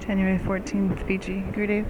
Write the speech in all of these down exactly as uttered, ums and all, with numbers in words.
January fourteenth, Fiji. Gurudev.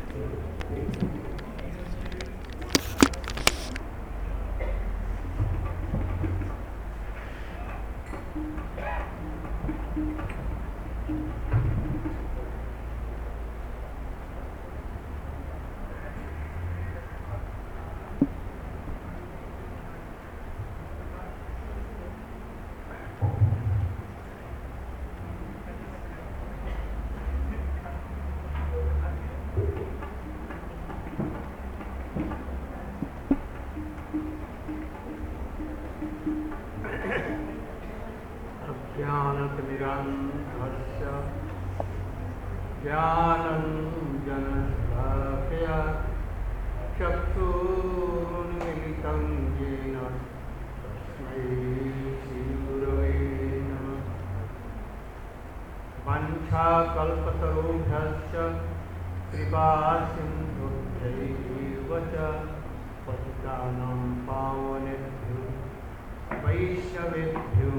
ज्ञानतिमिरान्धस्य ज्ञानञ्जनशलाकया चक्षुरुन्मिलितं येन तस्मै श्रीगुरवे नमः। वाञ्छाकल्पतरुभ्यश्च कृपासिन्धुभ्यैव च पतितानां पावनेभ्यो वैष्णवेभ्यो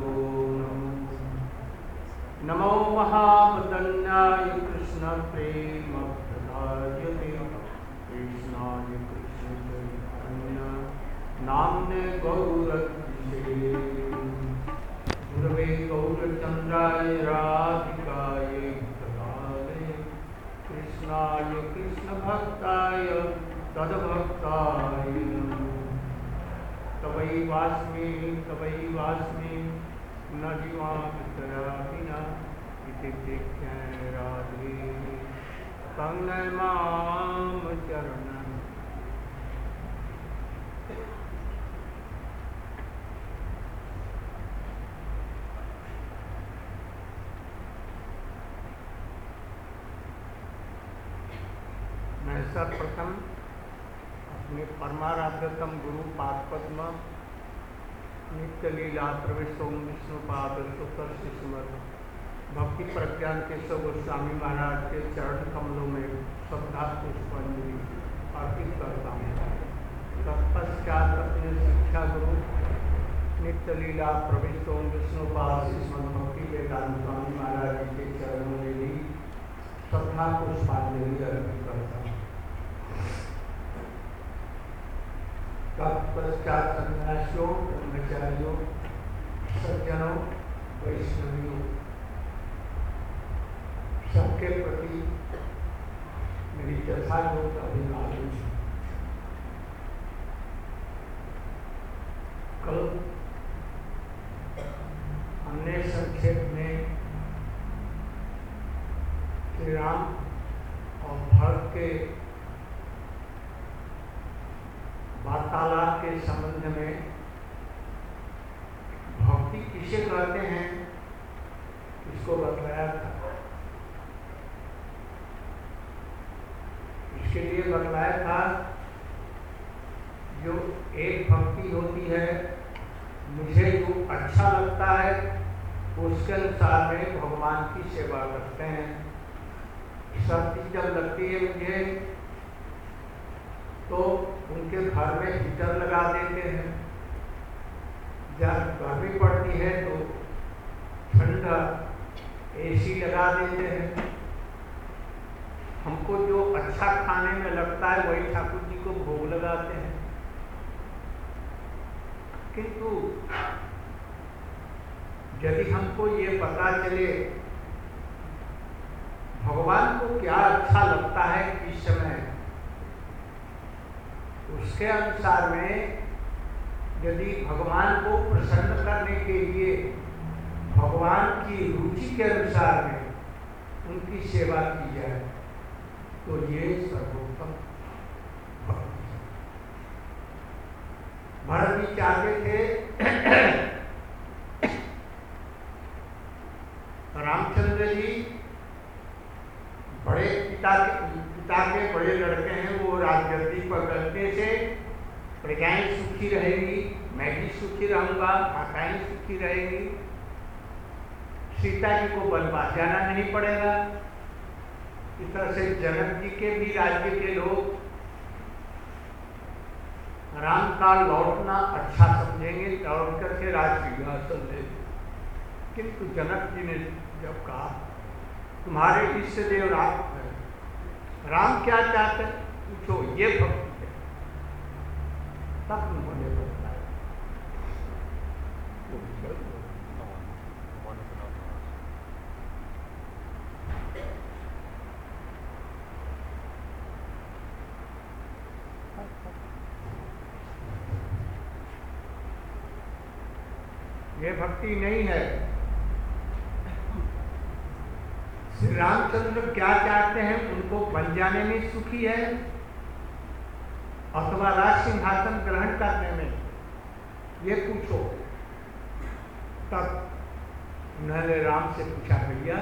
नमो महावदन्याय कृष्ण प्रेम प्रदायते कृष्णाय कृष्ण चैतन्य नाम्ने गौरतिशे गुरवे गौरचन्द्राय राधिकाय तदालय कृष्णाय कृष्ण भक्ताय तद्भक्ताय तवै वास्मि तवै वास्मि न जीवामितराहिना इति दिख्याय राधे कंगन माम चरणं। मैं सर्वप्रथम अपने परमाराध्यतम गुरु पादपद्म नित्य लीला प्रविष्ट ओम विष्णुपाद सुतर शिशुमत भक्ति प्रज्ञान केशव गोस्वामी महाराज के चरण कमलों में श्रद्धा पुष्पांजलि अर्पित करता हूँ। तत्पश्चात अपने शिक्षा गुरु नित्य लीला प्रविष्ट ओम विष्णुपाद शिशुमत भक्ति वेदांत स्वामी महाराज जी के चरणों में भी श्रद्धा पुष्पांजलि अर्पित करता हूँ। तत्पश्चात सन्यासियों, ब्रह्मचारियों, सज्जनों, वैष्णवियों सबके प्रति मेरी यथायोग्य अभिवादन है। कल हमने संक्षेप में श्री राम और भरत के वार्तालाप के संबंध में भक्ति किसे कहते हैं इसको बतलाया था। इसके लिए बतलाया था जो एक भक्ति होती है, मुझे जो अच्छा लगता है उसके अनुसार में भगवान की सेवा करते हैं। सर्दी जब लगती है मुझे तो उनके घर में हीटर लगा देते हैं, जब गर्मी पड़ती है तो ठंडा एसी लगा देते हैं। हमको जो अच्छा खाने में लगता है वही ठाकुर जी को भोग लगाते हैं। किंतु यदि हमको ये पता चले भगवान को क्या अच्छा लगता है इस समय, उसके अनुसार में यदि भगवान को प्रसन्न करने के लिए भगवान की रुचि के अनुसार में उनकी सेवा की जाए तो ये सर्वोत्तम भक्ति है। भरत जी चाहते थे रामचंद्र जी बड़े पिता के पिता के बड़े लड़के हैं, वो राजगद्दी पर बैठने से प्रजाएं सुखी रहेगी, मैं भी सुखी रहूंगा, माताएं सुखी रहेगी, सीता जी को वनवास जाना नहीं पड़ेगा। इस तरह से जनक जी के भी राज्य के लोग राम का लौटना अच्छा समझेंगे, लौट करके राज सिंहासन ले। किंतु जनक जी ने जब कहा तुम्हारे इष्ट देव राम राम क्या चाहते हैं पूछो, ये भक्ति है। तब उन्होंने बताया। ये भक्ति नहीं है। श्री रामचंद्र क्या चाहते हैं, उनको बन जाने में सुखी है अथवा राज सिंहासन ग्रहण करने में, ये पूछो। तब उन्होंने राम से पूछा, भैया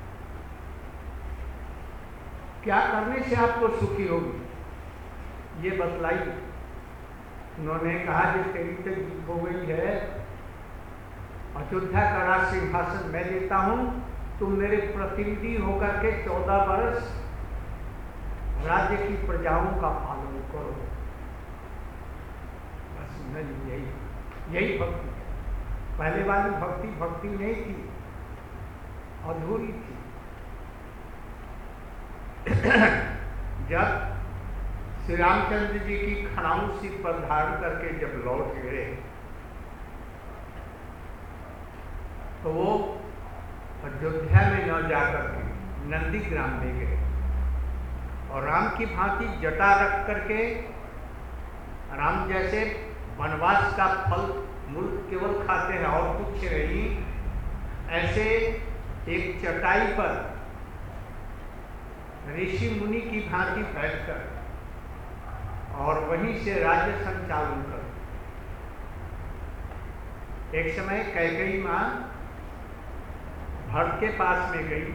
क्या करने से आपको सुखी होगी, ये बतलाइए। उन्होंने कहा, जो तेरी तो जीत हो गई है, अयोध्या का राज सिंहासन मैं देता हूं, तुम मेरे प्रतिनिधि होकर के चौदह वर्ष राज्य की प्रजाओं का पालन करो। बस नहीं, यही यही भक्ति है। पहले वाली भक्ति भक्ति नहीं थी, अधूरी थी। जब श्री रामचंद्र जी की खड़ाऊ सिर पर धारण करके जब लौट गए, तो वो अयोध्या में न जाकर के नंदीग्राम में गए और राम की भांति जटा रख करके, राम जैसे वनवास का फल मूल केवल खाते हैं और कुछ नहीं, ऐसे एक चटाई पर ऋषि मुनि की भांति बैठकर और वहीं से राज्य संचालन कर। एक समय कैकेयी मां भरत के पास में गई।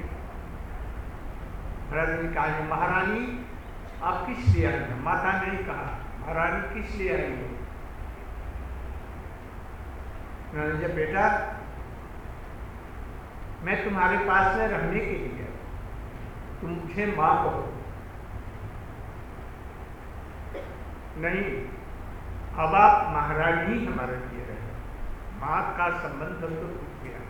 भरत ने कहा, महारानी आप किस लिए आई हैं? माता ने कहा, महारानी किस लिए आई हो? मैंने कहा, बेटा मैं तुम्हारे पास में रहने के लिए, तुम मुझे मां कहो। नहीं, अब आप महारानी हमारे लिए रहे, मां का संबंध तो टूट गया,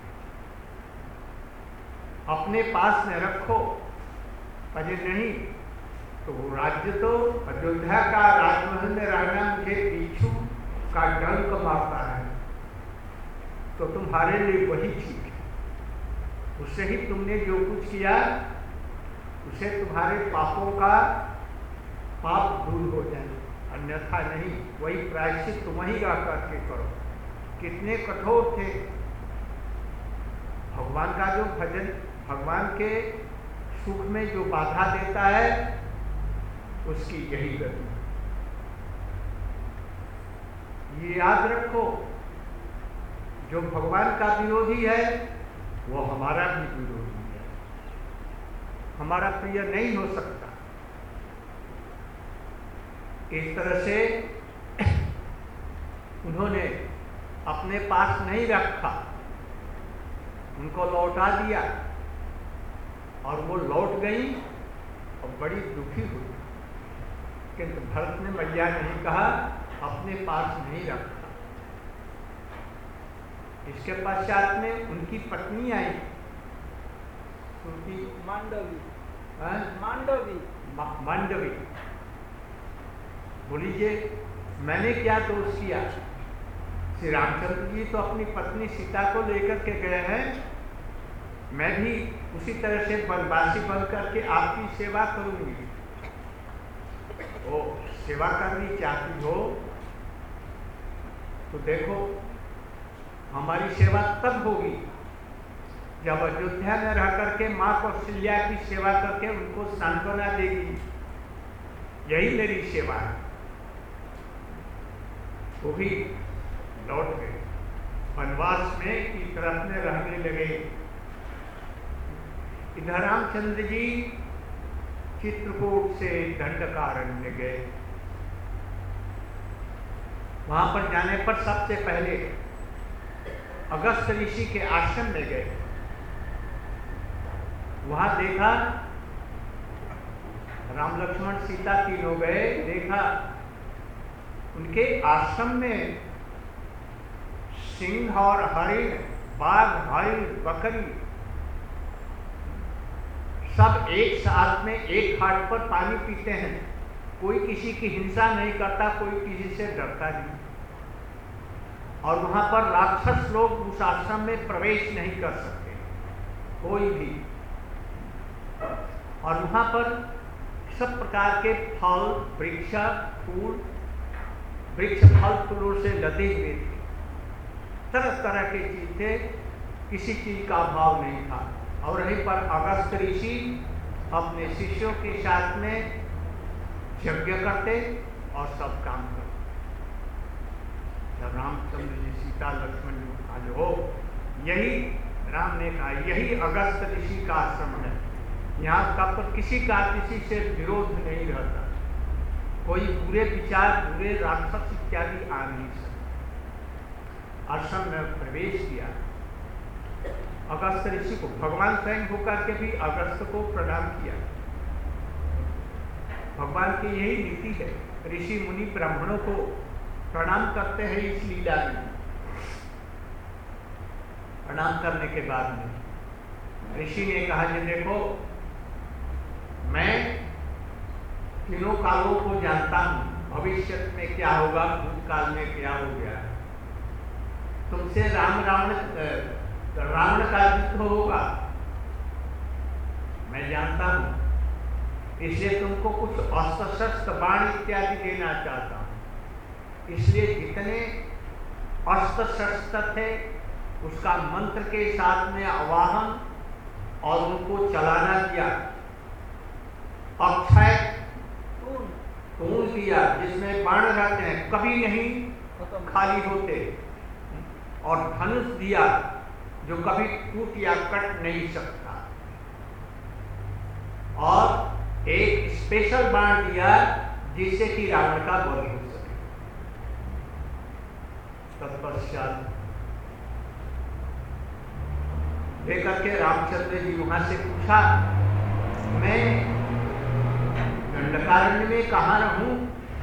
अपने पास में रखो। अजय नहीं तो वो राज्य तो अयोध्या का राजमहल में रहना मुझे पीछू का डंक मारता है, तो तुम्हारे लिए वही ठीक है। उससे ही तुमने जो कुछ किया, उसे तुम्हारे पापों का पाप दूर हो जाए, अन्यथा नहीं। वही प्रायश्चित तुम ही रह करके करो। कितने कठोर थे। भगवान का जो भजन, भगवान के सुख में जो बाधा देता है, उसकी यही गति। ये याद रखो, जो भगवान का विरोधी है वो हमारा भी विरोधी है, हमारा प्रिय नहीं हो सकता। इस तरह से उन्होंने अपने पास नहीं रखा, उनको लौटा दिया और वो लौट गई और बड़ी दुखी हुई। किंतु भरत ने मैया नहीं कहा, अपने पास नहीं रखा। इसके पश्चात में उनकी पत्नी आई, उनकी मांडवी हाँ? मांडवी मांडवी बोलीजिए, मैंने क्या दोष किया? श्री रामचंद्र जी तो अपनी पत्नी सीता को लेकर के गए हैं, मैं भी उसी तरह से वनवासी बन करके आपकी सेवा करूंगी। ओ सेवा करनी चाहती हो तो देखो, हमारी सेवा तब होगी जब अयोध्या में रह करके माँ कौशल्या की सेवा करके उनको सांत्वना देगी। यही मेरी सेवा है। वो भी लौट गए, वनवास में की तरफ में रहने लगे। इधर रामचंद्र जी चित्रकूट से दंडकारण्य गए। वहां पर जाने पर सबसे पहले अगस्त ऋषि के आश्रम में गए। वहां देखा राम लक्ष्मण सीता तीनों गए, देखा उनके आश्रम में सिंह और हरिण, बाघ, हरिण, बकरी सब एक साथ में एक घाट पर पानी पीते हैं, कोई किसी की हिंसा नहीं करता, कोई किसी से डरता नहीं। और वहां पर राक्षस लोग उस आश्रम में प्रवेश नहीं कर सकते, कोई भी। और वहां पर सब प्रकार के फल, वृक्ष, फूल, वृक्ष फल फूलों से लदे हुए थे, तरह तरह के चीज थे, किसी चीज का अभाव नहीं था। और वहीं पर अगस्त ऋषि अपने शिष्यों के साथ में यज्ञ करते और सब काम करते। जब रामचंद्र जी, सीता, लक्ष्मण जी को कहा हो, यही राम ने कहा यही अगस्त ऋषि का आश्रम है, यहाँ का पर किसी का किसी से विरोध नहीं रहता, कोई बुरे विचार, बुरे राक्षस इत्यादि आ नहीं सकते। आश्रम में प्रवेश किया अगस्त ऋषि को, भगवान स्वयं होकर के भी अगस्त को प्रणाम किया। भगवान की यही नीति है, ऋषि मुनि ब्राह्मणों को प्रणाम करते हैं इस लीला में। प्रणाम करने के बाद में ऋषि ने कहा कि देखो, मैं तीनों कालों को जानता हूं, भविष्य में क्या होगा, भूतकाल में क्या हो गया। तुमसे राम रावण रावण का युद्ध होगा, मैं जानता हूं, इसलिए तुमको कुछ अस्त्र शस्त्र बाण इत्यादि देना चाहता हूं। इसलिए जितने अस्त्र शस्त्र थे उसका मंत्र के साथ में आवाहन और उनको चलाना किया। अक्षय तूण दिया जिसमें बाण रहते हैं, कभी नहीं खाली होते, और धनुष दिया जो कभी टूट या कट नहीं सकता, और एक स्पेशल बाण दिया जिससे कि रावण का वध हो सके। तत्पश्चात लेकर के रामचंद्र जी वहां से पूछा, मैं दंडकारण्य में कहाँ रहूं?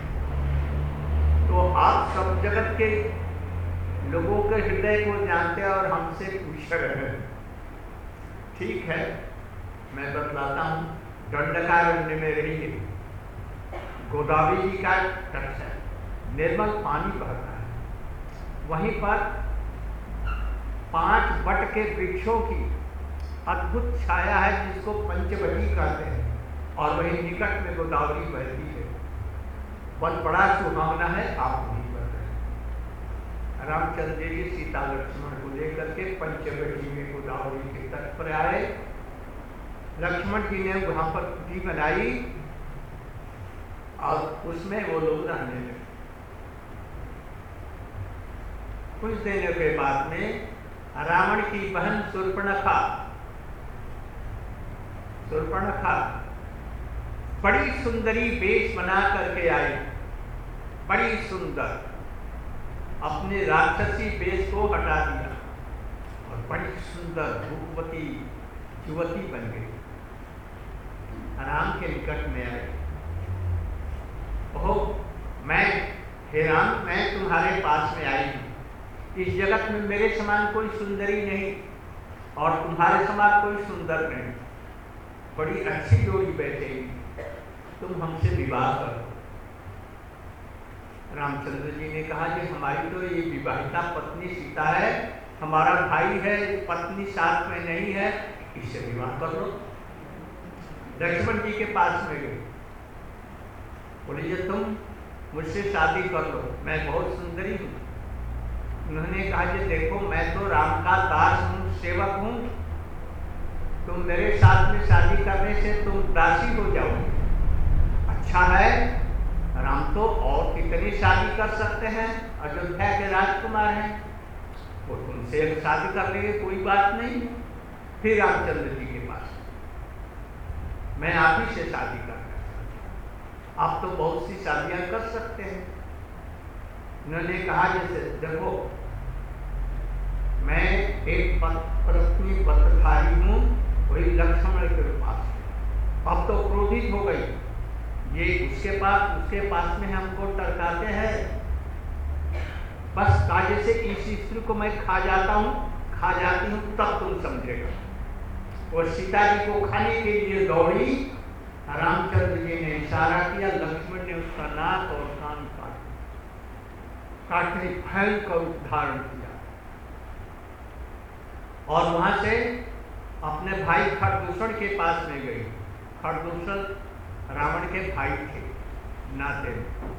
तो आप सब जगत के लोगों के हृदय को जानते हैं और हमसे पूछ रहे हैं। ठीक है, मैं बतलाता हूं, दंडकारण्य में रहिए, गोदावरी जी का तट है, निर्मल पानी बहता है, वहीं पर पांच बट के वृक्षों की अद्भुत छाया है जिसको पंचवटी कहते हैं, और वहीं निकट में गोदावरी बहती है। वन बड़ा सुहावना है, आप वहीं पर रहे। रामचंद्र जी सीता लक्ष्मण को लेकर के पंचवटी में गोदावरी के तट पर आए। लक्ष्मण जी ने वहां पर कुटी बनाई और उसमें वो लोग रहने लगे। कुछ दिनों के बाद में रावण की बहन शूर्पणखा शूर्पणखा बड़ी सुंदरी वेश बना करके आई, बड़ी सुंदर, अपने राक्षसी वेश को हटा दिया और बड़ी सुंदर रूपवती युवती बन गई। राम के निकट में आई, ओह मैं हे राम, मैं तुम्हारे पास में आई हूं। इस जगत में मेरे समान कोई सुंदरी नहीं और तुम्हारे समान कोई सुंदर नहीं, बड़ी अच्छी जोड़ी बैठेगी, तुम हमसे विवाह करो। रामचंद्र जी ने कहा कि हमारी तो ये विवाहिता पत्नी सीता है, हमारा भाई है, पत्नी साथ में नहीं है, इससे विवाह कर लो। लक्ष्मण जी के पास में गए, बोले तुम मुझसे शादी कर लो, मैं बहुत सुंदरी हूँ। उन्होंने कहा कि देखो मैं तो राम का दास हूँ, सेवक हूँ, तुम मेरे साथ में शादी करने से तुम दासी हो जाओगे। अच्छा है, राम तो और कितनी शादी कर सकते हैं, अयोध्या के राजकुमार हैं, वो तुमसे शादी कर लेंगे, कोई बात नहीं। फिर रामचंद्र जी के पास, मैं आप ही से शादी करना चाहता हूं, आप तो बहुत सी शादियां कर सकते हैं। उन्होंने कहा जैसे देखो मैं एक पत्नी व्रतधारी हूं, वही लक्ष्मण के पास, अब तो क्रोधित हो गई, ये उसके पास उसके पास में हमको टरकाते हैं, बस काजे से इस स्त्री को मैं खा जाता हूं, खा जाती हूं, तब तुम समझेगा। वो सीता जी को खाने के लिए दौड़ी। रामचंद्र जी ने इशारा किया, लक्ष्मण ने उसका नाक और कान काट काटने भयंकर रूप धारण किया और वहां से अपने भाई खरदूषण के पास में गई। खरदूषण रावण के भाई थे नाते।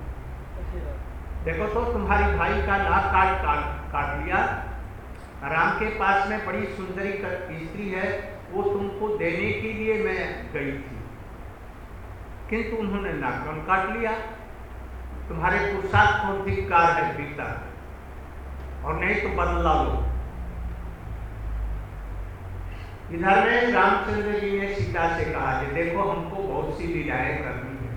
देखो तो तुम्हारी भाई का नाक काट काट काट लिया। राम के पास में बड़ी सुंदरी स्त्री है, वो तुमको देने के लिए मैं गई थी, किंतु उन्होंने नाक काट लिया। तुम्हारे पुरुषार्थ को धिक्कार है पिता, और नहीं तो बदला लो। इधर में रामचंद्र जी ने सीता से कहा कि देखो हमको बहुत सी लीलाएं करनी है,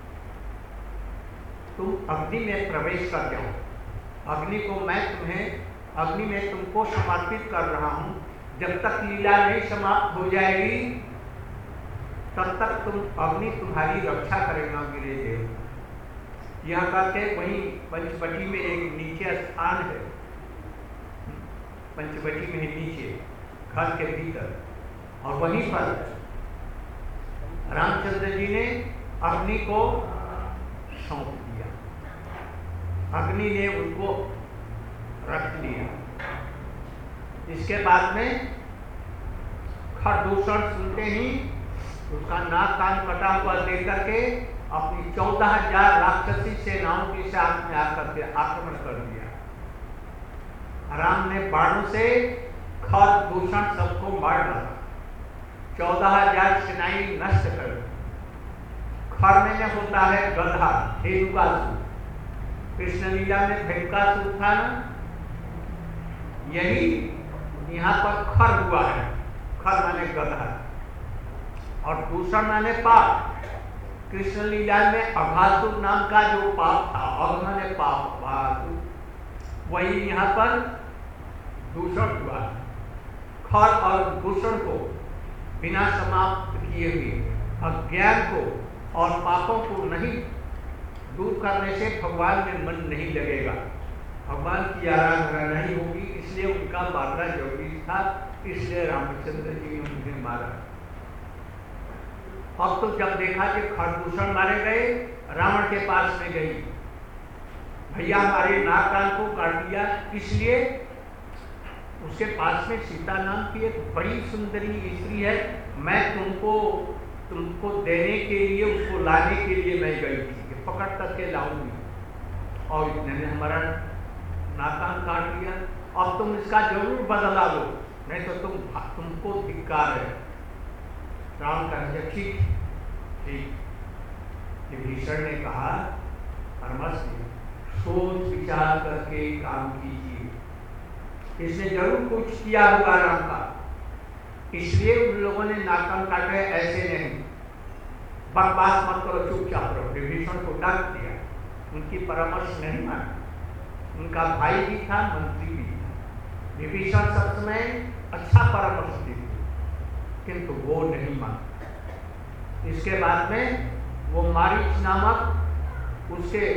तुम अग्नि में प्रवेश कर जाओ। अग्नि को मैं तुम्हें अग्नि में तुमको समर्पित कर रहा हूं। जब तक लीला नहीं समाप्त हो जाएगी तब तक तुम अग्नि तुम्हारी रक्षा करेगा गिरिदेव। यह कहते वहीं पंचवटी में एक नीचे स्थान है, पंचवटी में नीचे घर के भीतर, और वहीं पर रामचंद्र जी ने अग्नि को सौंप दिया। अग्नि ने उनको रख लिया। इसके बाद में खरदूषण सुनते ही उसका नाक कान कटा हुआ देख करके अपनी चौदह हजार राक्षसी सेनाओं के साथ में आकर के आक्रमण कर दिया। राम ने बाणों से खरदूषण सबको मार डाला, चौदह हजार सेनाएं नष्ट कर दी। खर में होता है गधा, धेनुकासुर। कृष्ण लीला में धेनुकासुर था ना, यही यहाँ पर खर हुआ है। खर माने गधा और दूषण माने पाप। कृष्ण लीला में अघासुर नाम का जो पाप था, अघ माने पाप, अघासुर, वही यहाँ पर दूषण हुआ है। खर और दूषण को बिना समाप्त किए हुए अज्ञान को और पापों को नहीं दूर करने से भगवान में मन नहीं लगेगा, भगवान की आराधना नहीं होगी। इसलिए उनका मारना जरूरी था, इसलिए रामचंद्र जी ने उन्हें मारा। अब तो जब देखा कि खरदूषण मारे गए, रावण के पास में गई, भैया हमारे नाक कान को काट दिया। इसलिए उसके पास में सीता नाम की एक बड़ी सुंदरी स्त्री है, मैं तुमको तुमको देने के लिए, उसको लाने के लिए मैं गई थी कि पकड़ करके लाऊंगी, और इतने ने हमारा नाकान काट लिया। अब तुम इसका जरूर बदला लो, नहीं तो तुम तुमको धिक्कार है। राम कहे ठीक ठीक। विभीषण ने कहा धर्मस्य, सोच विचार करके काम कीजिए। इसने जरूर कुछ किया होगा राम का, इसलिए उन लोगों ने नाकान काटे, ऐसे नहीं। बकवास मत करो, चुपचाप रहो। विभीषण को डांट दिया, उनकी परामर्श नहीं मानी। उनका भाई भी था, मंत्री भी था। विभीषण सब समय अच्छा परामर्श देते, किंतु वो नहीं माना। इसके बाद में वो मारीच नामक उसके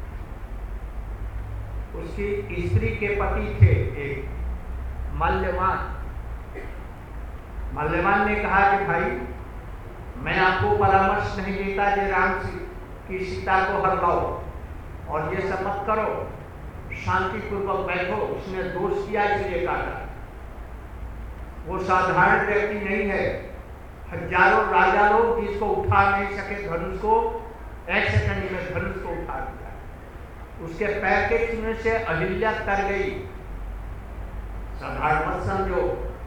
उसकी स्त्री के पति थे एक मल्यवान। मल्यवान ने कहा कि भाई मैं आपको परामर्श नहीं देता कि राम की सीता को हर लाओ और ये सब मत करो, शांतिपूर्वक बैठो। उसने दोष किया इसलिए काटा। वो साधारण व्यक्ति नहीं है, हजारों राजा लोग जिसको उठा नहीं सके धनुष को, एक सेकंड में धनुष को उठा दिया। उसके पैर के छूने से अहिल्या तर गई, साधारण मत समझो।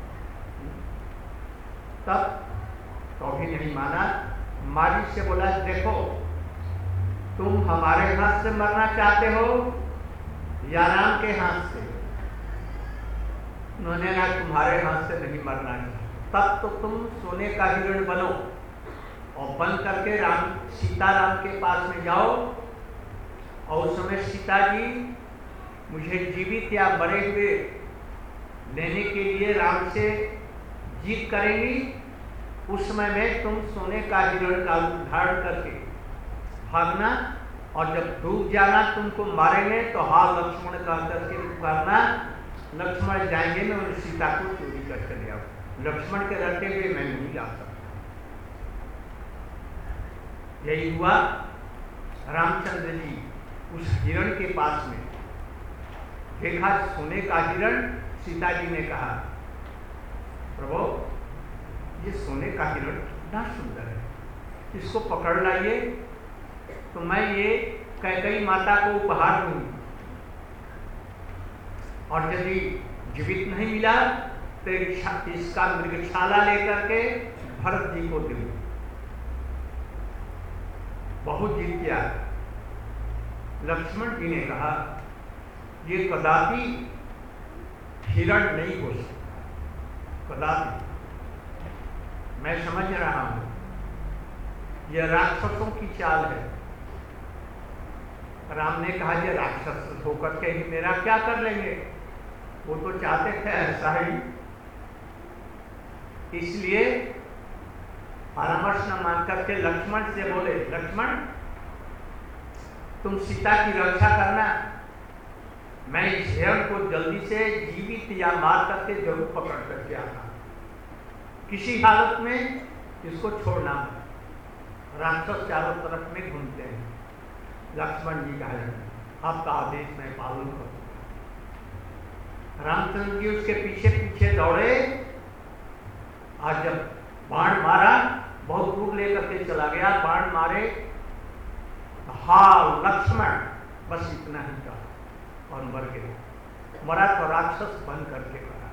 तब तो भी नहीं माना। मारी से बोला देखो तुम हमारे हाथ से मरना चाहते हो या राम के हाथ से? उन्होंने कहा तुम्हारे हाथ से नहीं मरना है। तब तो तुम सोने का हिरण बनो और बन करके राम सीता राम के पास में जाओ, और उस समय सीता जी मुझे जीवित या मरे हुए लेने के लिए राम से जीत करेंगी। उस समय में तुम सोने का हिरण का रूप धारण करके भागना, और जब डूब जाना तुमको मारेंगे तो हाँ लक्ष्मण का करके पुकारना। लक्ष्मण जाएंगे मैं और सीता को चोरी कर चले आओ। लक्ष्मण के रहते हुए मैं नहीं ला सकता। यही हुआ, रामचंद्र जी उस हिरण के पास में देखा, सोने का हिरण। सीता जी ने कहा, प्रभु ये सोने का हिरण कितना सुंदर है, इसको पकड़ लाइए तो मैं ये कैकेयी माता को उपहार दूंगी, और यदि जीवित नहीं मिला तो इसका मृगशाला लेकर के भरत जी को दूंगी। बहुत जीत किया। लक्ष्मण जी ने कहा, ये कदापि हिरण नहीं हो सकता, कदापि। मैं समझ रहा हूं यह राक्षसों की चाल है। राम ने कहा, ये राक्षस होकर के ही मेरा क्या कर लेंगे, वो तो चाहते थे ऐसा ही। इसलिए परामर्श न मान करके लक्ष्मण से बोले, लक्ष्मण तुम सीता की रक्षा करना, मैं इस हिरण को जल्दी से जीवित या मार करके जरूर पकड़ करके आता, किसी हालत में इसको छोड़ना। राक्षस चारों तरफ में घूमते हैं। लक्ष्मण जी कहा, आपका आदेश मैं पालन करूंगा। रामचंद्र जी उसके पीछे पीछे दौड़े। आज जब बाण मारा, बहुत दूर लेकर के चला गया, बाण मारे, हा लक्ष्मण, बस इतना ही था और मर गया। मरा तो राक्षस बन करके मरा।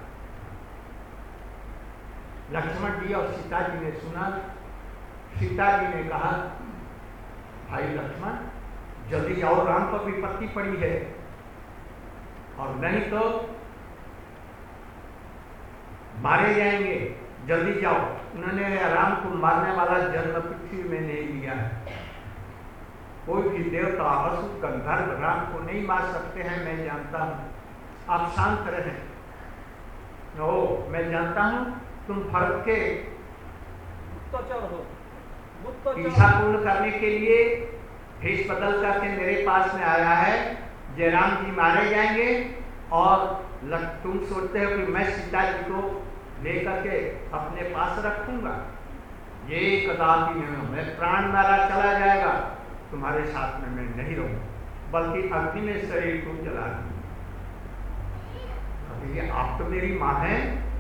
लक्ष्मण जी और सीता जी ने सुना। सीता जी ने कहा, भाई लक्ष्मण जल्दी जाओ, राम पर विपत्ति पड़ी है, और नहीं तो मारे जाएंगे, जल्दी जाओ। उन्होंने राम को मारने वाला जन्म पृथ्वी में नहीं लिया है। कोई भी देवता, असुर, गंधर्व राम को नहीं मार सकते हैं, मैं जानता हूं। आप शांत रहें। ओ, मैं जानता हूं तुम भरत के इच्छा पूर्ण करने के लिए भेष बदल करके मेरे पास में आया है। जयराम जी मारे जाएंगे और तुम सोचते हो कि मैं सीता जी को लेकर के अपने पास रखूंगा। ये कदापि नहीं, मैं प्राण मारा चला जाएगा, तुम्हारे साथ में मैं नहीं रहूंगा, बल्कि अग्नि में शरीर को जला दूंगा। आप तो मेरी माँ हैं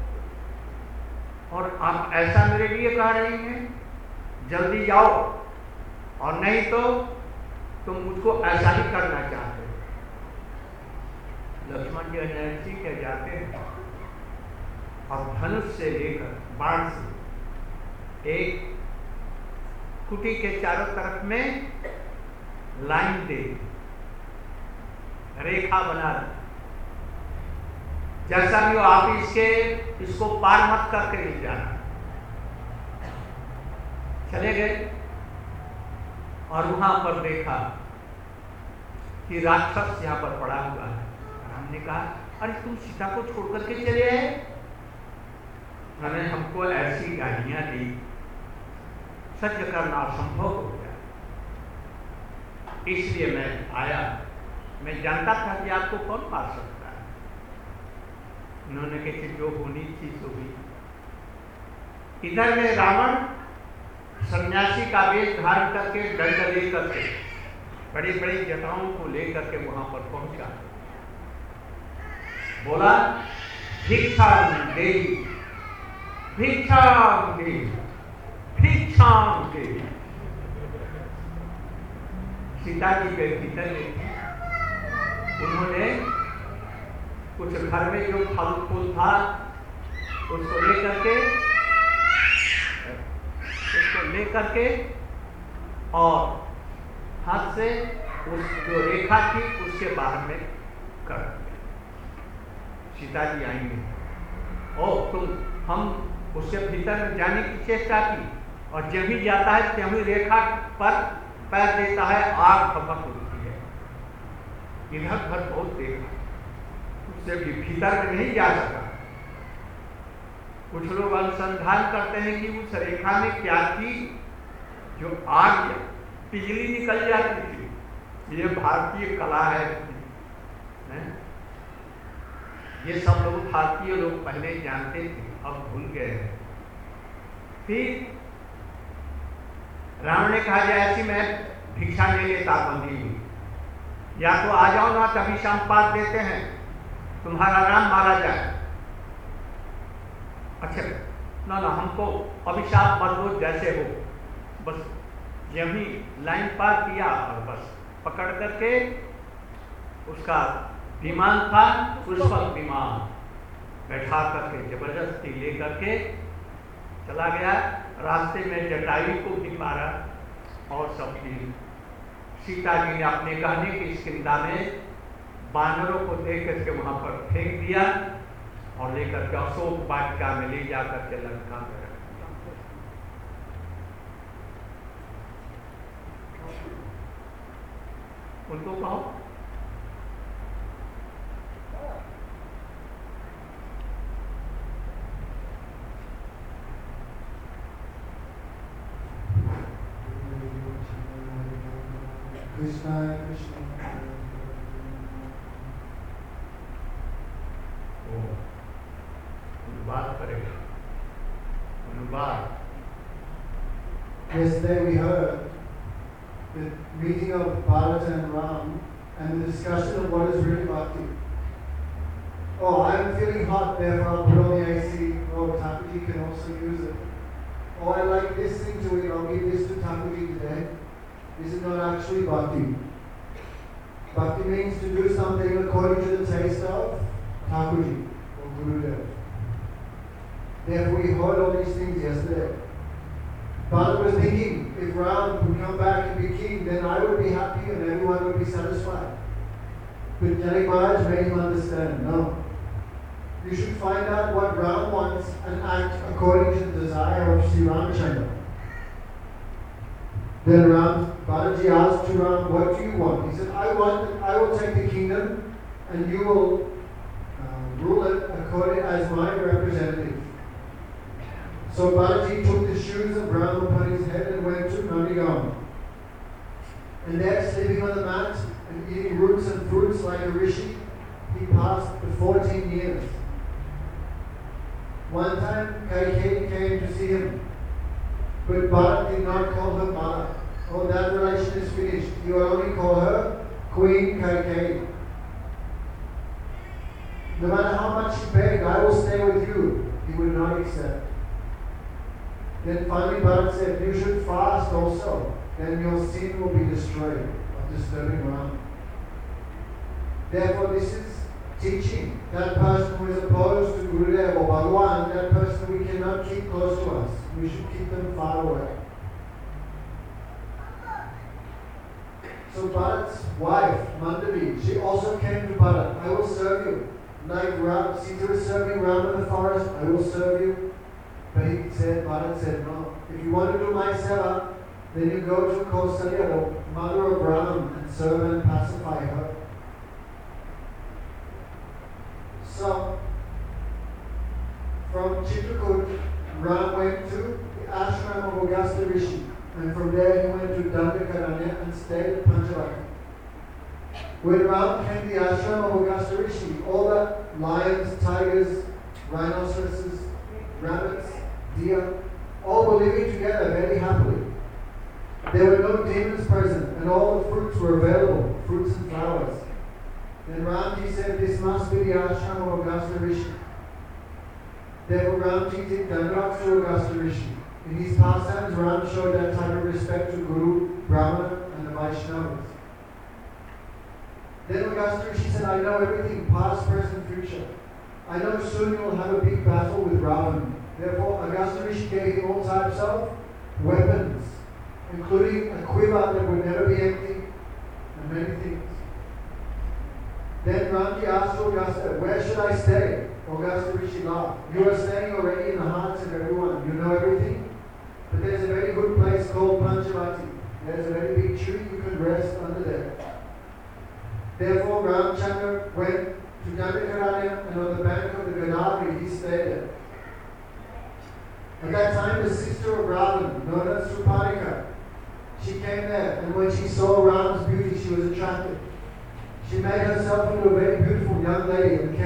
और आप ऐसा मेरे लिए कह रही हैं, जल्दी जाओ, और नहीं तो तुम मुझको ऐसा ही करना चाहते हो। लक्ष्मण जी अनैसी के जाते हैं और धनुष से लेकर बाण से एक कुटी के चारों तरफ में लाइन दे, रेखा बना दी। जैसा भी हो, आप इसके इसको पार मत करके नहीं जाना। चले गए और वहां पर देखा कि राक्षस यहां पर पड़ा हुआ है। हमने कहा, अरे तुम सीता को छोड़ करके चले आए। मैंने हमको ऐसी गालियां दी, सत्य करना असंभव हो गया, इसलिए मैं आया। मैं जानता था कि आपको कौन मार सकता है। उन्होंने कहा, जो होनी थी सो हुई। इधर में रावण सन्यासी का वेश धारण करके दंड लेकर के बड़ी बड़ी जटाओं को लेकर के वहां पर पहुंचा। बोला, भिक्षा देवी, भिक्षा देवी, भिक्षा देवी। सीता जी के भीतर में उन्होंने कुछ घर में जो फल फूल था उसको लेकर के उसको लेकर के और हाथ से उस जो रेखा थी उसके बाहर में कर सीता जी आएंगे। ओ तुम हम उसके भीतर में जाने की चेष्टा की, और जब भी जाता है तब ही रेखा पर पैर देता है, आग भपक उठती है। इधर उधर बहुत देखा, उससे भी भीतर में नहीं जा सका। कुछ लोग अनुसंधान करते हैं कि उस रेखा में क्या थी, जो आग बिजली निकल जाती थी। ये भारतीय कला है, है? ये सब लोग भारतीय लोग पहले जानते थे, अब भूल गए। फिर रावण ने कहा जैसी मैं भिक्षा ले लेता बंदी, या तो आ जाओ ना तभी संपात देते हैं, तुम्हारा नाम मारा जाए। अच्छा ना ना हमको अभिशाप मत दो, जैसे हो। बस यही लाइन पार किया और बस पकड़ करके उसका विमान था, पुष्पक विमान, बैठा करके जबरदस्ती ले करके चला गया। रास्ते में जटायु को भी मारा और सब चीज। सीता जी ने अपने कहने की स्किंदा में बानरों को देख करके वहां पर फेंक दिया और लेकर के अशोक वाटिका में ले जा करके लंका में रख दिया। उनको कहो Krishna Krishna अनुवाद करेगा अनुवाद। Yesterday we heard the meeting of Bharata and Ram and the discussion of what is really bhakti. Oh, I'm feeling hot, therefore I'll put on the A C. Oh, Thakurji can also use it. Oh, I like listening to it, I'll give this to Thakurji today. This is not actually bhakti. Bhakti means to do something according to the taste of Thakurji or Gurudev. Therefore we heard all these things yesterday. Bharata was thinking, if Ram would come back and be king, then I would be happy and everyone would be satisfied. But Janak Maharaj made him understand, no. You should find out what Ram wants and act according to the desire of Sri Ramachandra. Then Ram, Balaji asked to Ram, what do you want? He said, I want that I will take the kingdom and you will uh, rule it according as my representative. So Balaji took the shoes of Ram upon his head and went to Nandigam. And there, sleeping on the mat and eating roots and fruits like a rishi, he passed the fourteen years. One time, Kaikeyi came to see him, but Bharat did not call her Mala. Oh, that relation is finished. You only call her Queen Kaikeyi. No matter how much she begged, I will stay with you. He would not accept. Then finally Bharat said, you should fast also. Then your sin will be destroyed of disturbing Ram. Therefore this is teaching. That person who is opposed to Gurudev or Bhagavan, that person we cannot keep close to us. We should keep them far away. So Bharat's wife, Mandavi, she also came to Bharat. I will serve you. Like Ram, Sita was serving Ram in the forest, I will serve you. But he said, Bharat said, no. If you want to do my seva, then you go to Kausalya, the mother of Ram, and serve and pacify her. So, from Chitrakoot, Ram went to the ashram of Agastya Rishi, and from there he went to Dandakaranya and stayed at Panchavati. When Ram came to the ashram of Agastya Rishi, all the lions, tigers, rhinoceroses, rabbits, deer, all were living together very happily. There were no demons present, and all the fruits were available, fruits and flowers. Then Ramji said, this must be the ashram of Agastya Rishi. Therefore Ramji did Dandavat to Agastya Rishi. In his pastimes, Ram showed that type of respect to Guru, Brahmana, and the Vaishnavas. Then Agastya Rishi said, I know everything, past, present, future. I know soon you will have a big battle with Ravan. Therefore, Agastya Rishi gave him all types of weapons, including a quiver that would never be empty, and many things. Then Ramji asked Agastya, where should I stay? Agastya Rishi laughed. You are staying already in the hearts of everyone. You know everything. But there's a very good place called Panchavati. There's a very big tree, you can rest under there. Therefore, Ramchandra went to Dandakaranya, and on the bank of the Godavari, he stayed there. At that time, the sister of Ravan, known as Suparika, she came there, and when she saw Ram's beauty, she was attracted. She made herself into a very beautiful young lady and came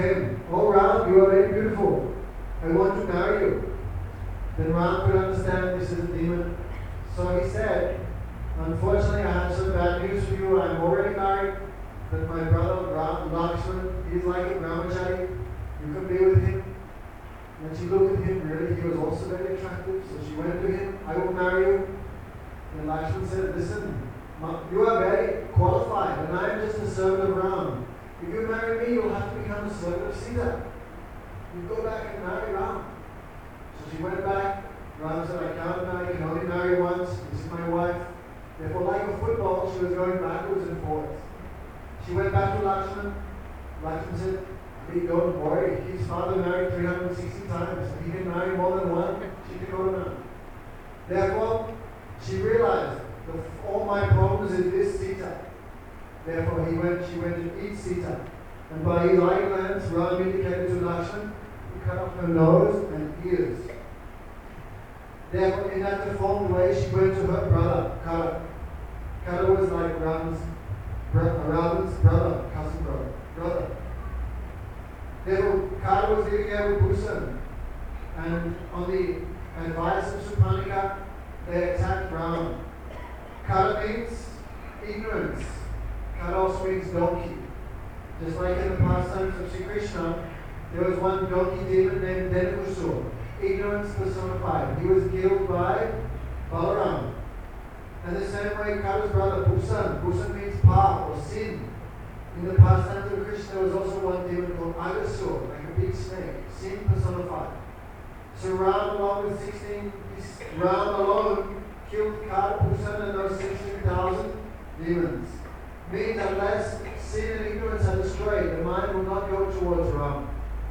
"Oh Ram, you are very beautiful. I want to marry you." Then Ram could understand this is a demon. So he said, "Unfortunately, I have some bad news for you. I'm already married, but my brother Ram, Lakshman, he's like a brahmachari. You can be with him." And she looked at him, really, he was also very attractive. So she went to him, "I will marry you." And Lakshman said, "Listen, you are very qualified, and I am just a servant of Ram. If you marry me, you'll have to become a servant of Sita. You go back and marry Ram." So she went back. Ram said, "I can't marry, I can only marry once. This is my wife." Therefore, like a football, she was going backwards and forwards. She went back to Lakshman. Lakshman said, "Hey, don't worry. His father married three hundred sixty times. If he can marry more than one, she can go to none." Therefore, she realized that all my problems is this Sita. Therefore, he went. She went to eat Sita. And by his eye glance, Ram indicated to Lakshman, he cut off her nose and ears. Therefore, in that deformed way, she went to her brother, Kara. Kara was like Ram's, Ravan's brother, cousin brother. brother. Therefore, Kara was living there with Bhusan. And on the advice of Supanika, they attacked Ram. Kara means ignorance. Kara also means donkey. Just like in the pastimes of Sri Krishna, there was one donkey demon named Denakusur, ignorance personified. He was killed by Balaram. And the same way, Kara's brother Bhusan. Bhusan means path or sin. In the pastimes of Krishna, there was also one demon called Agasur, like a big snake, sin personified. So Ram, along with sixteen, Ram alone killed Kara, Bhusan, and those sixteen thousand demons. Means unless sin and ignorance are destroyed, the mind will not go towards Ram.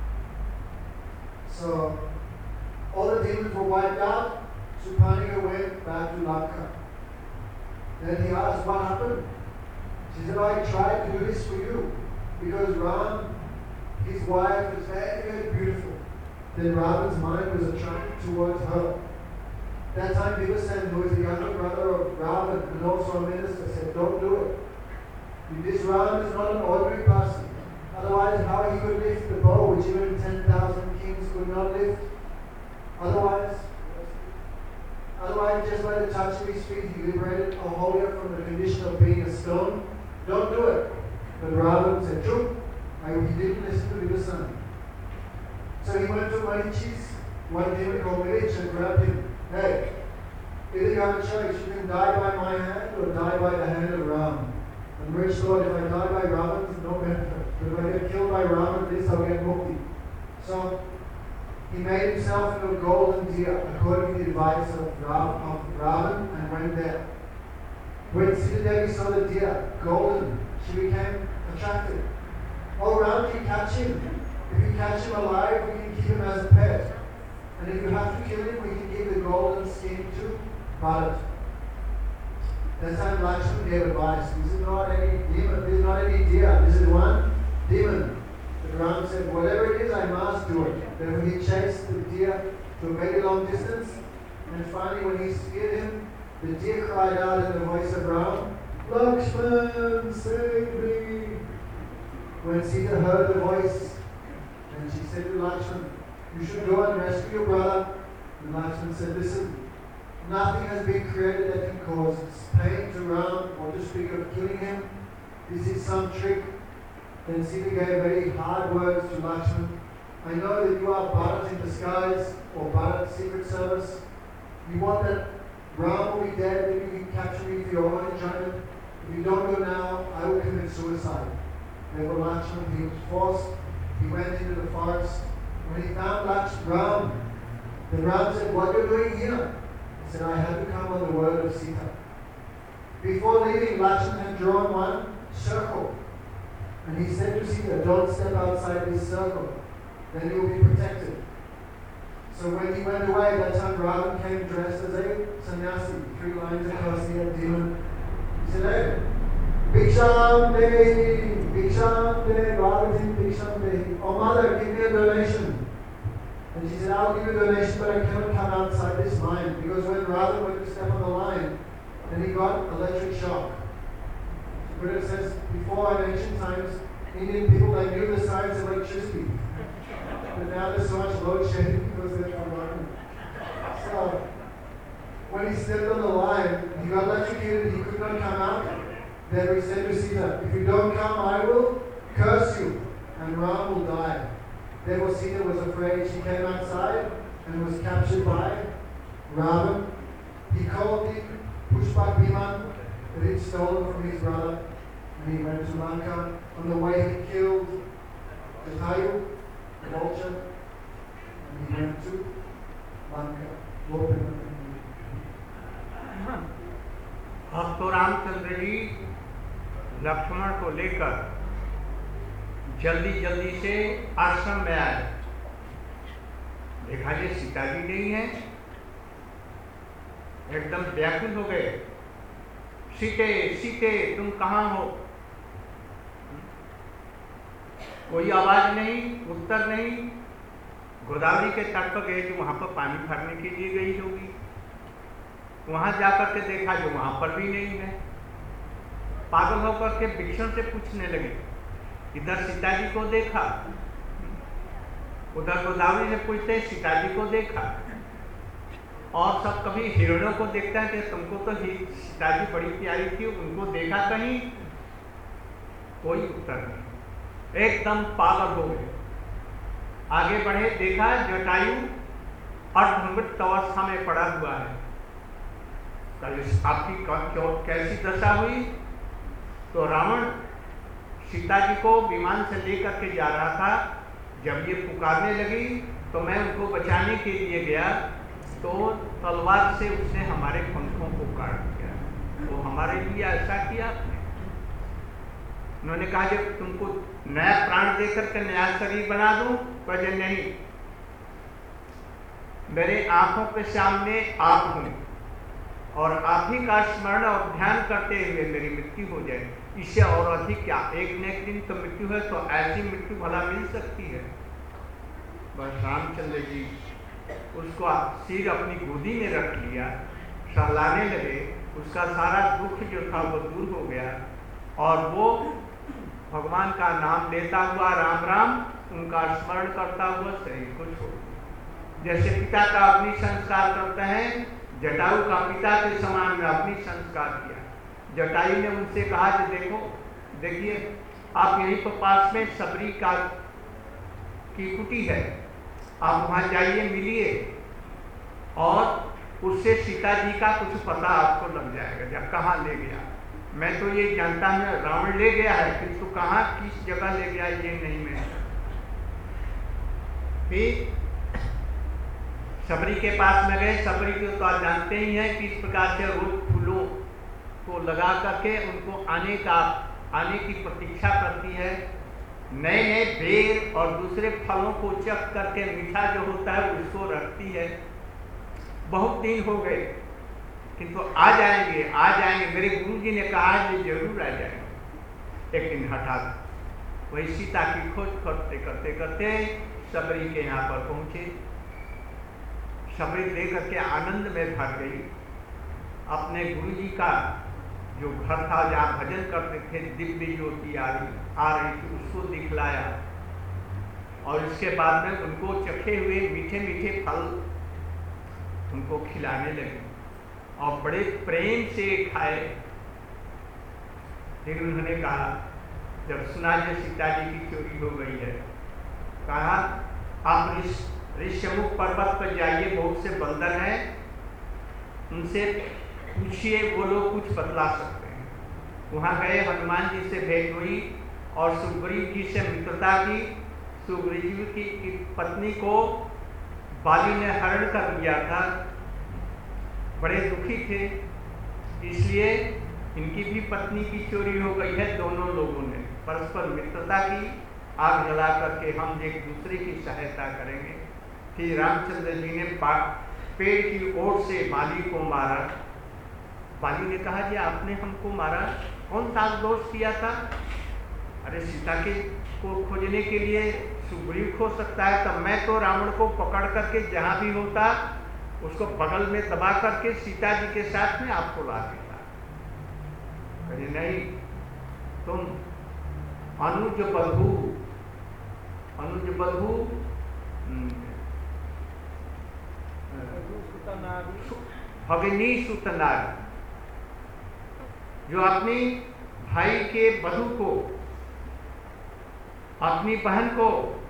So all the demons were wiped out. Supanika went back to Lanka. Then he asked, "What happened?" She said, "Oh, I tried to do this for you because Ram, his wife, was very, very beautiful." Then Ravan's mind was attracted towards her. That time Vibhasan, who was the younger brother of Ravan and also a minister, said, "Don't do it. This Ravan is not an ordinary person. Otherwise, how he could lift the bow, which even ten thousand kings could not lift? Otherwise, otherwise, just by the touch of his feet, he liberated Aholya from the condition of being a stone. Don't do it." But Ravan said, "True." I, he didn't listen to Vibhasan. So he went to Marichi's one demon called Mirich and grabbed him. "Hey, either you have a choice. You can die by my hand or die by the hand of Ram." And Mirich thought, if I die by Ravan, it's no benefit. But if I get killed by Ravan, at least I'll get mukti. So he made himself into a golden deer, according to the advice of Ravan, and went there. When Sita Devi saw the deer, golden, she became attracted. "Oh, Ram, you catch him. If you catch him alive, we can keep him as a pet. And if you have to kill him, we can give the golden skin to Bharat." That time Lakshman gave advice. This is not any demon, this is not any deer, this is one demon. But Ram said, "Whatever it is, I must do it." Therefore he chased the deer to a very long distance, and finally when he speared him, the deer cried out in the voice of Ram, "Lakshman, save me!" When Sita heard the voice, and she said to Lakshman, "You should go and rescue your brother." And Lakshman said, "Listen, nothing has been created that can cause pain to Ram or to speak of killing him. This is some trick." Then Sita gave very hard words to Lakshman. "I know that you are Bharat in disguise or Bharat secret service. You want that Ram will be dead, then you can capture me for your own enjoyment. If you don't go now, I will commit suicide." Therefore Lakshman, he was forced. He went into the forest. When he found Lakshman, Ram, then Ram said, "What are you doing here?" He said, "I had to come on the word of Sita." Before leaving, Lakshman had drawn one circle. And he said to Sita, "Don't step outside this circle. Then you will be protected." So when he went away, that time Ravan came dressed as a sannyasi, three lines across the demon. He said, "Hey, Bhiksham Dehi, Bhiksham Dehi, Bhagavatim Bhiksham Dehi. Oh mother, give me a donation." And she said, "I'll give you a donation, but I cannot come outside this line." Because when Ravan went to step on the line, then he got electric shock. But it says, before in ancient times, Indian people, they knew the science of electricity. but now there's so much load shedding because they're forgotten. So, when he stepped on the line, he got electrocuted, he could not come out. Then we said to Sita, if you don't come, I will curse you, and Ram will die. Therefore Sita was afraid. She came outside and was captured by Ravan. He called the Pushpak Bhiman that he'd stolen from his brother, and he went to Lanka. On the way he killed Jatayu, the vulture, and he went to Lanka. अब तो रामचंद्र जी लक्ष्मण को लेकर जल्दी जल्दी से आश्रम में आए। देखा ये सीता जी नहीं है, एकदम व्याकुल हो गए। सीते सीते तुम कहाँ हो? कोई आवाज नहीं, उत्तर नहीं। गोदावरी के तट पर गए जो वहां पर पानी भरने के लिए गई होगी, वहां जाकर के देखा जो वहां पर भी नहीं है। पागल होकर के भीषण से पूछने लगे। इधर सीता जी को देखा, उधर गोदावरी से पूछते सीता जी को देखा, और सब कभी हिरणों को देखते हैं कि तुमको तो सीता जी बड़ी प्यारी थी, उनको देखा कहीं? कोई उत्तर नहीं, एकदम पागल हो गए। आगे बढ़े, देखा जटायु अर्धमृत अवस्था में पड़ा हुआ है। आपकी क्यों कैसी दशा हुई? तो रावण सीता जी को विमान से लेकर के जा रहा था। जब ये पुकारने लगी तो मैं उनको बचाने के लिए गया, तो तलवार से उसने हमारे पंखों को काट दिया। वो हमारे लिए ऐसा किया आपने। उन्होंने कहा जब तुमको नया प्राण देकर के नया शरीर बना दूं, पर नहीं, मेरे आंखों के सामने आप हूं और आप ही का स्मरण और ध्यान करते हुए मेरी मृत्यु हो जाए, इससे और अधिक क्या? एक न एक दिन तो मृत्यु है, तो ऐसी मृत्यु भला मिल सकती है? बस रामचंद्र जी उसको सिर अपनी गोदी में रख लिया, सहलाने लगे। उसका सारा दुख जो था वो दूर हो गया और वो भगवान का नाम लेता हुआ राम राम उनका स्मरण करता हुआ शरीर को छोड़ दिया। जैसे पिता का अग्नि संस्कार करते हैं, जटायु का पिता के समान में अग्नि संस्कार किया। जटायु ने उनसे कहा कि देखो देखिए आप यहीं पर पास में सबरी का की कुटी है, आप वहां जाइए, मिलिए और उससे सीता जी का कुछ पता आपको लग जाएगा। जब कहाँ ले गया, मैं तो ये जानता हूँ रावण ले गया है, किंतु कहाँ किस जगह ले गया ये नहीं मैं। फिर सबरी के पास में गए। सबरी को तो आप जानते ही हैं कि इस प्रकार से रोज फूलों को लगा करके उनको आने का आने की प्रतीक्षा करती है। नए नए बेर और दूसरे फलों को चख करके मीठा जो होता है उसको रखती है। बहुत दिन हो गए किंतु आ जाएंगे आ जाएंगे मेरे गुरु जी ने कहा ये जरूर आ जाएंगे। एक दिन हठात वही सीता की खोज करते करते करते सबरी के यहाँ पर पहुंचे। सबरी लेकर के आनंद में भर गई। अपने गुरु जी का जो घर था जहाँ भजन करते थे, दिव्य ज्योति आ रही आ रही थी, उसको दिखलाया और इसके बाद में उनको चखे हुए मीठे मीठे फल उनको खिलाने लगे और बड़े प्रेम से खाए। फिर उन्होंने कहा, जब सुना जो सीता जी की चोरी हो गई है, कहा आप ऋष्यमुख पर्वत पर जाइए, बहुत से बंदर हैं, उनसे पूछिए, वो लोग कुछ बतला सकते हैं। वहाँ गए, हनुमान जी से भेंट हुई और सुग्रीव जी से मित्रता की। सुग्रीव की, की पत्नी को बाली ने हरण कर लिया था, बड़े दुखी थे, इसलिए इनकी भी पत्नी की चोरी हो गई है। दोनों लोगों ने परस्पर मित्रता की, आग जला करके हम एक दूसरे की सहायता करेंगे। फिर रामचंद्र जी ने पेड़ की ओर से बाली को मारा। बाली ने कहा जी आपने हमको मारा, कौन सा दोष किया था? अरे सीता के को खोजने के लिए सुग्रीव खो सकता है, तब मैं तो रावण को पकड़ करके जहां भी होता उसको बगल में दबा करके सीता जी के साथ में आपको ला देता। अरे नहीं, तुम अनुज बधू अनुज बधू भगिनी सुत नारी, जो अपनी भाई के बधू को, अपनी बहन को,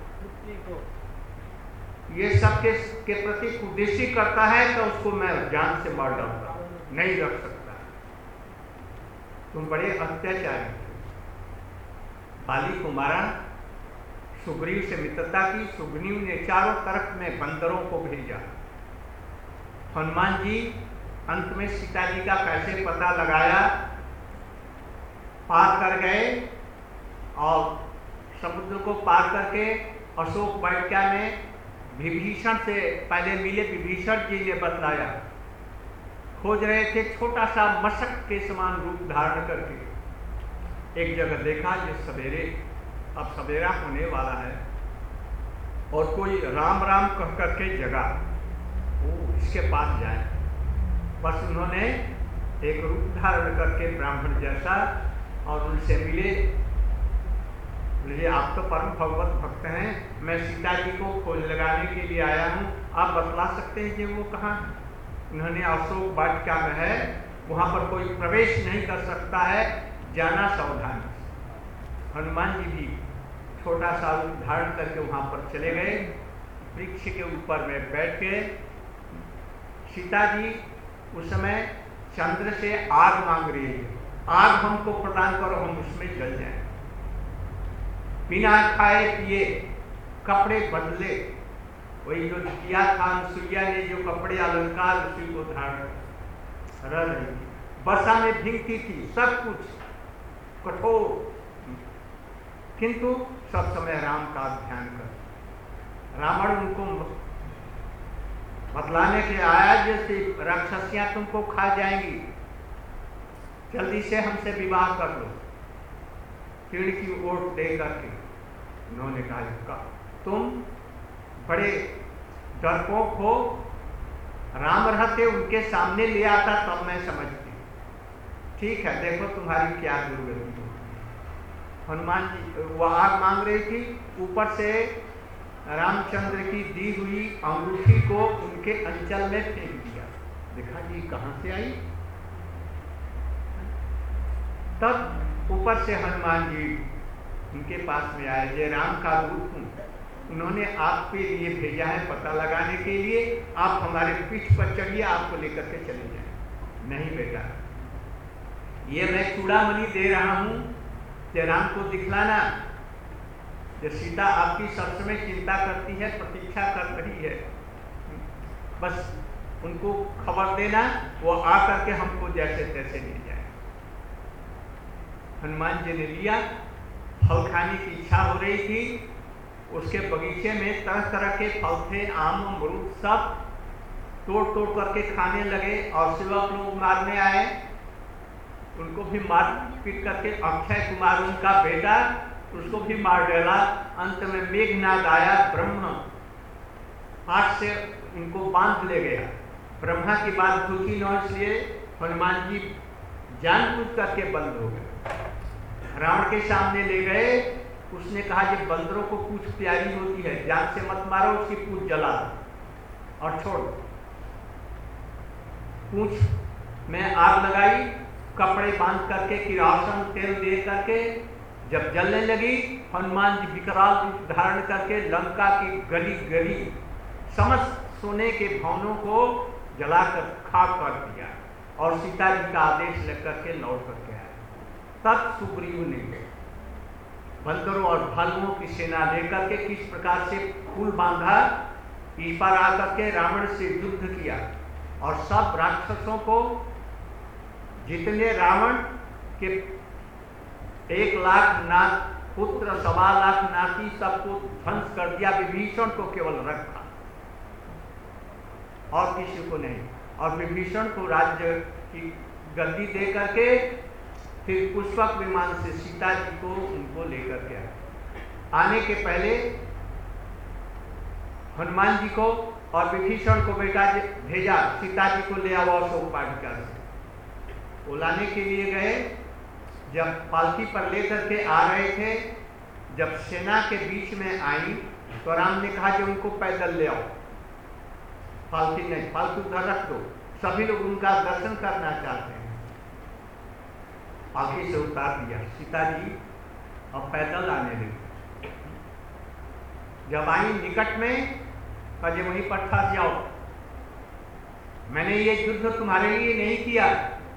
ये सब के, के प्रति कुद्देशी करता है तो उसको मैं जान से मार डालता, नहीं रख सकता। तुम बड़े अत्याचारी। बाली को मारा, सुग्रीव से मित्रता की। सुग्रीव ने चारों तरफ में बंदरों को भेजा। हनुमान जी अंत में सीता जी का कैसे पता लगाया, पार कर गए और समुद्र को पार करके अशोक वाटिका में विभीषण से पहले मिले। विभीषण जी ने बतलाया, खोज रहे थे छोटा सा मशक के समान रूप धारण करके। एक जगह देखा ये सवेरे, अब सवेरा होने वाला है और कोई राम राम कह करके जगा, वो इसके पास जाए। बस उन्होंने एक रूप धारण करके ब्राह्मण जैसा और उनसे मिले। बोले आप तो परम भगवत भक्त हैं, मैं सीता जी को खोज लगाने के लिए आया हूँ, आप बतला सकते हैं कि वो कहाँ है? उन्होंने अशोक वाटिका में है, वहाँ पर कोई प्रवेश नहीं कर सकता है, जाना सावधान। हनुमान जी भी छोटा सा रूप धारण करके वहाँ पर चले गए। वृक्ष के ऊपर में बैठ के सीता जी उस समय चंद्र से आग मांग रही है, आग हमको प्रदान करो, हम उसमें जल जाएं। बिना खाए पिए कपड़े बदले, वही जो किया था अनुसुईया ने, जो कपड़े अलंकार उसी को धारण रह रही थी। वर्षा में भीगती थी, सब कुछ कठोर, किंतु सब समय राम का ध्यान कर। रावण उनको बतलाने के आया, जैसे राक्षसियां तुमको खा जाएंगी, जल्दी से हमसे विवाह कर लो। तीर की ओट दे करके उन्होंने कहा, तुम बड़े डरपोक हो, राम रहते उनके सामने ले आता तब मैं समझती। ठीक है, देखो तुम्हारी क्या दुर्गति हो। हनुमान जी वो आग मांग रही थी, ऊपर से रामचंद्र की दी हुई अंगूठी को उनके अंचल में फेंक दिया। देखा जी कहां से आई। तब ऊपर से हनुमान जी उनके पास में आए, जय राम का दूत हूं, उन्होंने आपके लिए भेजा है पता लगाने के लिए, आप हमारे पीठ पर चढ़िए, आपको लेकर के चले जाएं। नहीं बेटा, ये मैं चूड़ामणि दे रहा हूं, जय राम को दिखलाना। जो सीता आपकी सब समय चिंता करती है, प्रतीक्षा कर रही है, बस उनको खबर देना, वो आकर के हमको जैसे तैसे ले जाए। हनुमान जी ने लिया, फल खाने की इच्छा हो रही थी, उसके बगीचे में तरह तरह के फल थे, आम अमरूद सब तोड़ तोड़ करके खाने लगे। और सेवक लोग मारने आए, उनको भी मार पीट करके, अक्षय कुमार उनका बेटा, उसको भी मार डाला। अंत में मेघनाद आया, ब्रह्मा हाथ से इनको बांध ले गया। ब्रह्मा की बात झूठी न, इसलिए हनुमान जी जानबूझ करके बंद हो गए। रावण के सामने ले गए, उसने कहा कि बंदरों को पूछ प्यारी होती है, जान से मत मारो, उसकी पूछ जला और छोड़। पूछ में आग लगाई, कपड़े बांध करके, किरासन तेल दे करके, जब जलने लगी, हनुमान जी विकराल रूप धारण करके लंका की गली गली समस्त सोने के भवनों को जलाकर खाक कर दिया और सीता जी का आदेश लेकर के लौट करके आए। तब सुग्रीव ने बंदरों और भालुओं की सेना लेकर के किस प्रकार से पुल बांधा, इस पर आकर के रावण से युद्ध किया और सब राक्षसों को, जितने रावण के एक लाख नाथ पुत्र, सवा लाख नाती, सबको ध्वंस कर दिया। विभीषण को केवल रखा और किसी को नहीं। और विभीषण को राज्य की गद्दी दे करके फिर पुष्पक विमान से सीता जी को उनको लेकर के आए। आने के पहले हनुमान जी को और विभीषण को बेटा भेजा, सीता जी को ले आओ अशोक वाटिका से। वो लाने के लिए गए, जब पालकी पर लेकर के आ रहे थे, जब सेना के बीच में आई तो राम ने कहा कि उनको पैदल ले आओ, पालकी नहीं, पालतू उधर रख दो, सभी लोग उनका दर्शन करना चाहते हैं। पालकी से उतार दिया, सीता जी अब पैदल आने लगी। जब आई निकट में, कहे वहीं पर ठहर जाओ, मैंने ये युद्ध तुम्हारे लिए नहीं किया,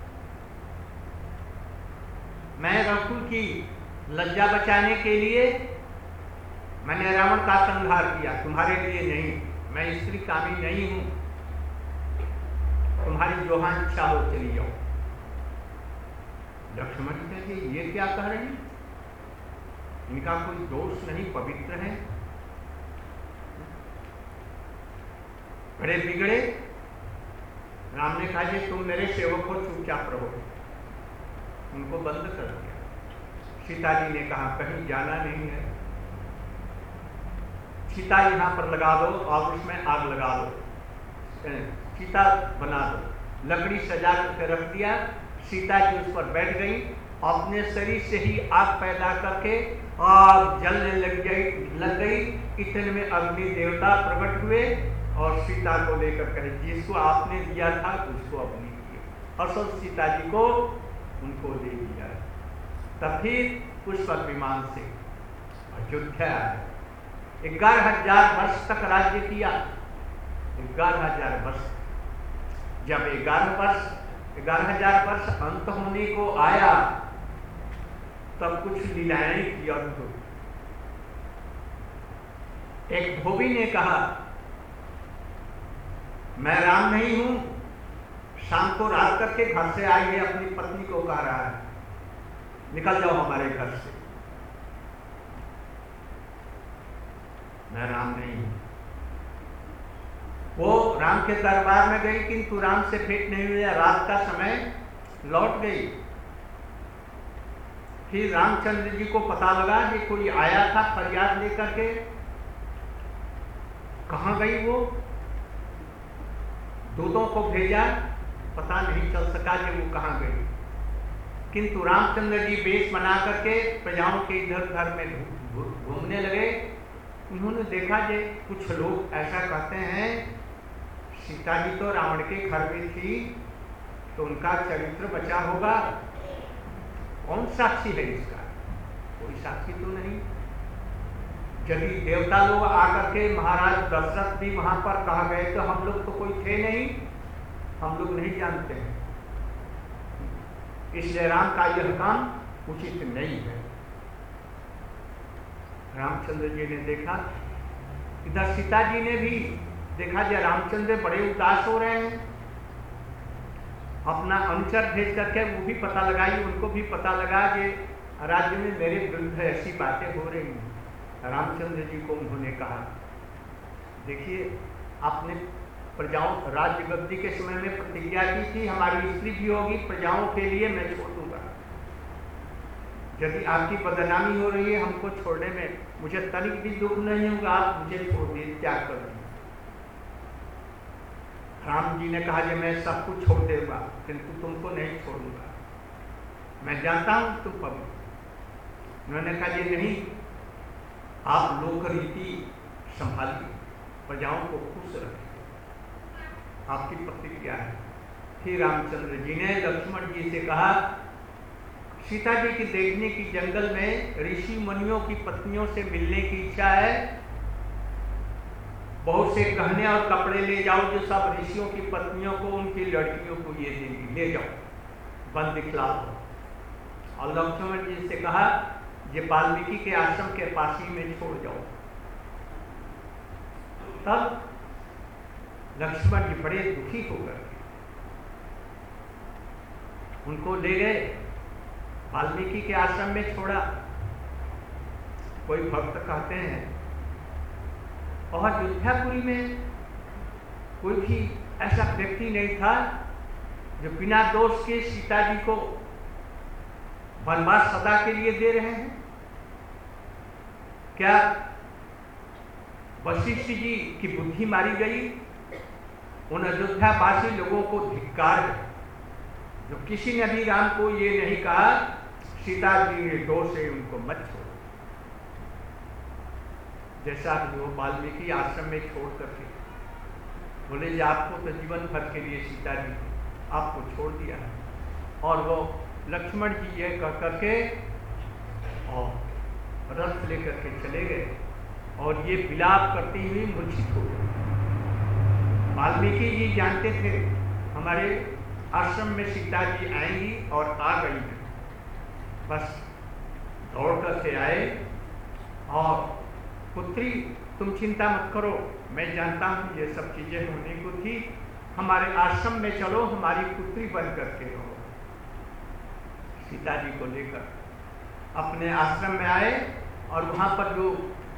मैं रघुकुल की लज्जा बचाने के लिए मैंने रावण का संहार किया, तुम्हारे लिए नहीं। मैं स्त्री कामी नहीं हूं, तुम्हारी जो इच्छा हो चली जाओ। लक्ष्मण कहते ये क्या कह रही, इनका कोई दोष नहीं, पवित्र है, बड़े बिगड़े। राम ने कहा कि तुम मेरे सेवक हो, चुपचाप रहो, उनको बंद कर दिया। सीता जी ने कहा कहीं जाना नहीं है, सीता यहाँ पर लगा दो और उसमें आग लगा दो, सीता बना दो। लकड़ी सजा करके रख दिया, सीता जी उस पर बैठ गई, अपने शरीर से ही आग पैदा करके आग जलने लग गई लग गई इतने में अग्नि देवता प्रकट हुए और सीता को लेकर कहे जिसको आपने दिया था उसको अपनी दिया, और सब सीता जी को उनको दे दिया। तब फिर पुष्प विमान से अयोध्या आए। ग्यारह हजार वर्ष तक राज्य किया, ग्यारह हजार वर्ष। जब ग्यारह वर्ष ग्यारह हजार वर्ष अंत होने को आया तब कुछ लीलाएं की अद्भुत। एक धोबी ने कहा मैं राम नहीं हूं, शाम को रात करके घर से आई है, अपनी पत्नी को कह रहा है निकल जाओ हमारे घर से, मैं राम नहीं हूं। वो राम के दरबार में गई किंतु राम से भेंट नहीं हुआ, रात का समय लौट गई। फिर रामचंद्र जी को पता लगा कि कोई आया था फरियाद लेकर के, कहां गई वो, दूतों को भेजा, पता नहीं चल सका कि वो कहां गई। किंतु रामचंद्र जी वेश बना करके प्रजाओं के इधर उधर में घूमने लगे। उन्होंने देखा कि कुछ लोग ऐसा कहते हैं सीता जी तो रावण के घर में थी तो उनका चरित्र बचा होगा, कौन साक्षी है इसका, कोई साक्षी तो नहीं। यदि देवता लोग आकर के महाराज दशरथ भी वहां पर कहा गए तो हम लोग तो कोई थे नहीं, हम लोग नहीं जानते हैं, इसलिए राम का यह काम उचित नहीं है। रामचंद्र जी ने देखा, इधर सीता जी ने भी देखा कि रामचंद्र बड़े उदास हो रहे हैं, अपना अनुचर भेज करके वो भी पता लगाई, उनको भी पता लगा कि राज्य में मेरे विरुद्ध ऐसी बातें हो रही हैं। रामचंद्र जी को उन्होंने कहा देखिए आपने प्रजाओं राज्य गद्दी के समय में प्रतिज्ञा की थी हमारी स्त्री भी होगी, प्रजाओं के लिए मैं छोड़ दूंगा, यदि आपकी बदनामी हो रही है हमको छोड़ने में मुझे तनिक भी दुख नहीं होगा, आप मुझे छोड़ दिए, त्याग कर दिए। राम जी ने कहा कि मैं सब कुछ छोड़ दूंगा किंतु तुमको नहीं छोड़ूंगा, मैं जानता हूं तुम पवित्र। उन्होंने कहा ये नहीं, आप लोक रीति संभालिए, प्रजाओं को खुश रखिए, आपकी प्रतिज्ञा है। फिर रामचंद्र जी ने लक्ष्मण जी से कहा सीता जी की देखने की जंगल में ऋषि मुनियों की पत्नियों से मिलने की इच्छा है, बहुत से गहने और कपड़े ले जाओ जो सब ऋषियों की पत्नियों को उनकी लड़कियों को ये देंगी, ले जाओ, बंद दिखलाओ। और लक्ष्मण जी से कहा ये वाल्मीकि के आश्रम के पास ही में छोड़ जाओ। तब लक्ष्मण जी बड़े दुखी हो गए, उनको ले गए वाल्मीकि के आश्रम में छोड़ा। कोई भक्त कहते हैं और अयोध्यापुरी में कोई भी ऐसा व्यक्ति नहीं था जो बिना दोष के सीता जी को वनवास सदा के लिए दे रहे हैं। क्या वशिष्ठ जी की बुद्धि मारी गई? उन अयोध्यावासी लोगों को धिक्कार है जो किसी ने भी राम को ये नहीं कहा सीता जी ने दोष है उनको मत छोड़ो। जैसा कि वो वाल्मीकि आश्रम में छोड़ करके बोले जी आपको तो जीवन भर के लिए सीता जी आपको छोड़ दिया है, और वो लक्ष्मण जी ये कह करके और रथ लेकर के चले गए और ये विलाप करती हुई मूर्छित हो गई। वाल्मीकि जी जानते थे हमारे आश्रम में सीता जी आएंगी और आ गई हैं, बस दौड़ कर से आए और पुत्री तुम चिंता मत करो, मैं जानता हूँ ये सब चीजें होने को थी, हमारे आश्रम में चलो, हमारी पुत्री बन करके रहो। सीता जी को लेकर अपने आश्रम में आए और वहां पर जो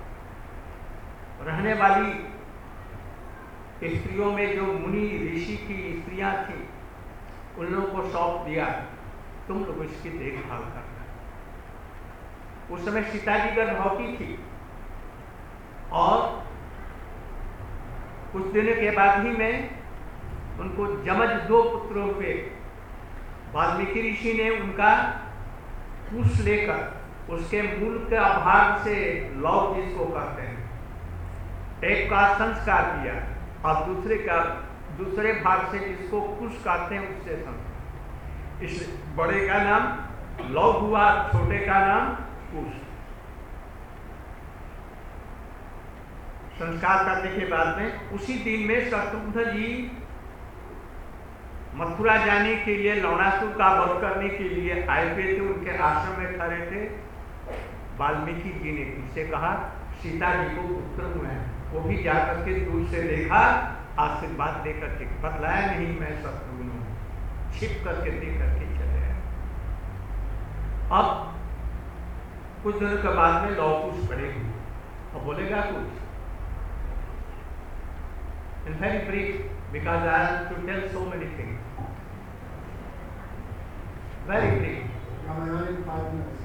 रहने वाली स्त्रियों में जो मुनि ऋषि की स्त्रियां थी उन लोगों को सौंप दिया, तुम लोग इसकी देखभाल करना। उस समय सीता जी गर्भवती थी और कुछ दिनों के बाद ही में उनको जमज दो पुत्र हुए। वाल्मीकि ऋषि ने उनका कुश लेकर उसके मूल के भाग से लौ जिसको कहते हैं, एक का संस्कार किया और दूसरे का दूसरे भाग से जिसको कुश कहते हैं उससे संस्कार। इस बड़े का नाम लौ हुआ, छोटे का नाम कुश। संस्कार करने के बाद में उसी दिन में शत्रुघ्न जी मथुरा जाने के लिए लवणासुर का वध करने के लिए आए हुए थे, उनके आश्रम में खड़े थे। वाल्मीकि जी ने किससे कहा सीता जी को पुत्र हुए हैं, वो भी जाकर के दूर से देखा, आशीर्वाद देकर के बतलाया नहीं मैं शत्रुघ्न हूं, छिप करके दे करके चले आए। अब कुछ दिनों के बाद में लौ कुश पड़े हुए, अब बोलेगा कुछ in very brief because I have to tell so many things. Very brief. Coming on in five minutes.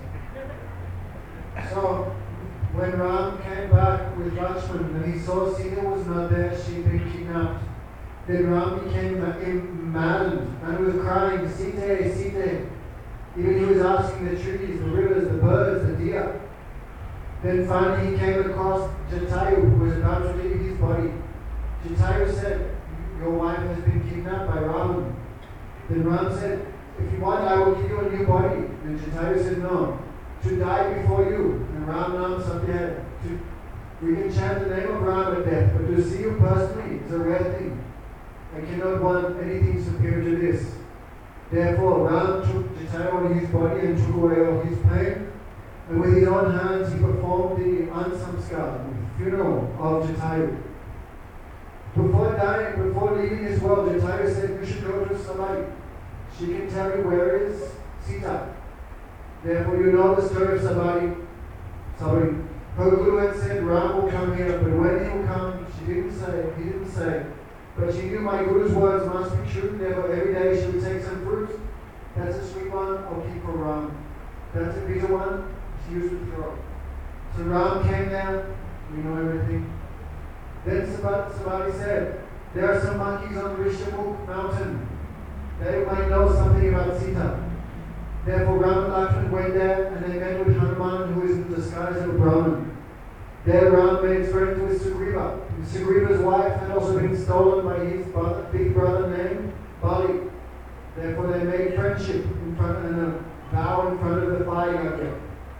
So, when Ram came back with Lakshman and he saw Sita was not there, she'd been kidnapped, then Ram became maddened and he was crying, Sita, Sita. Even he was asking the trees, the rivers, the birds, the deer. Then finally he came across Jatayu, who was about to leave his body. Jatayu said, your wife has been kidnapped by Ram. Then Ram said, if you want, I will give you a new body. And Jatayu said, no, to die before you. And Ram Nam Satya, to we can chant the name of Ram at death, but to see you personally is a rare thing. I cannot want anything superior to this. Therefore, Ram took Jatayu on his body and took away all his pain. And with his own hands, he performed the Ansamskar, the funeral of Jatayu. Before dying, before leaving this world, Jatayu said, you should go to somebody. She can tell you where is Sita. Therefore, you know the story of Sabari. Sabari. Her guru had said, Ram will come here, but when he will come, she didn't say, he didn't say. But she knew my guru's words must be true, therefore every day she would take some fruit. That's a sweet one, I'll keep for Ram. That's a bitter one, she used to throw. So Ram came there, we know everything. Then Sabari said, there are some monkeys on Rishabuk mountain. They might know something about Sita. Therefore Ram and Lakshman went there and they met with Hanuman, who is in the disguise of a Brahmin. There Ram made friends with Sugriva. Sugriva's wife had also been stolen by his brother, big brother named Bali. Therefore they made friendship in front and a vow in front of the fire yajna.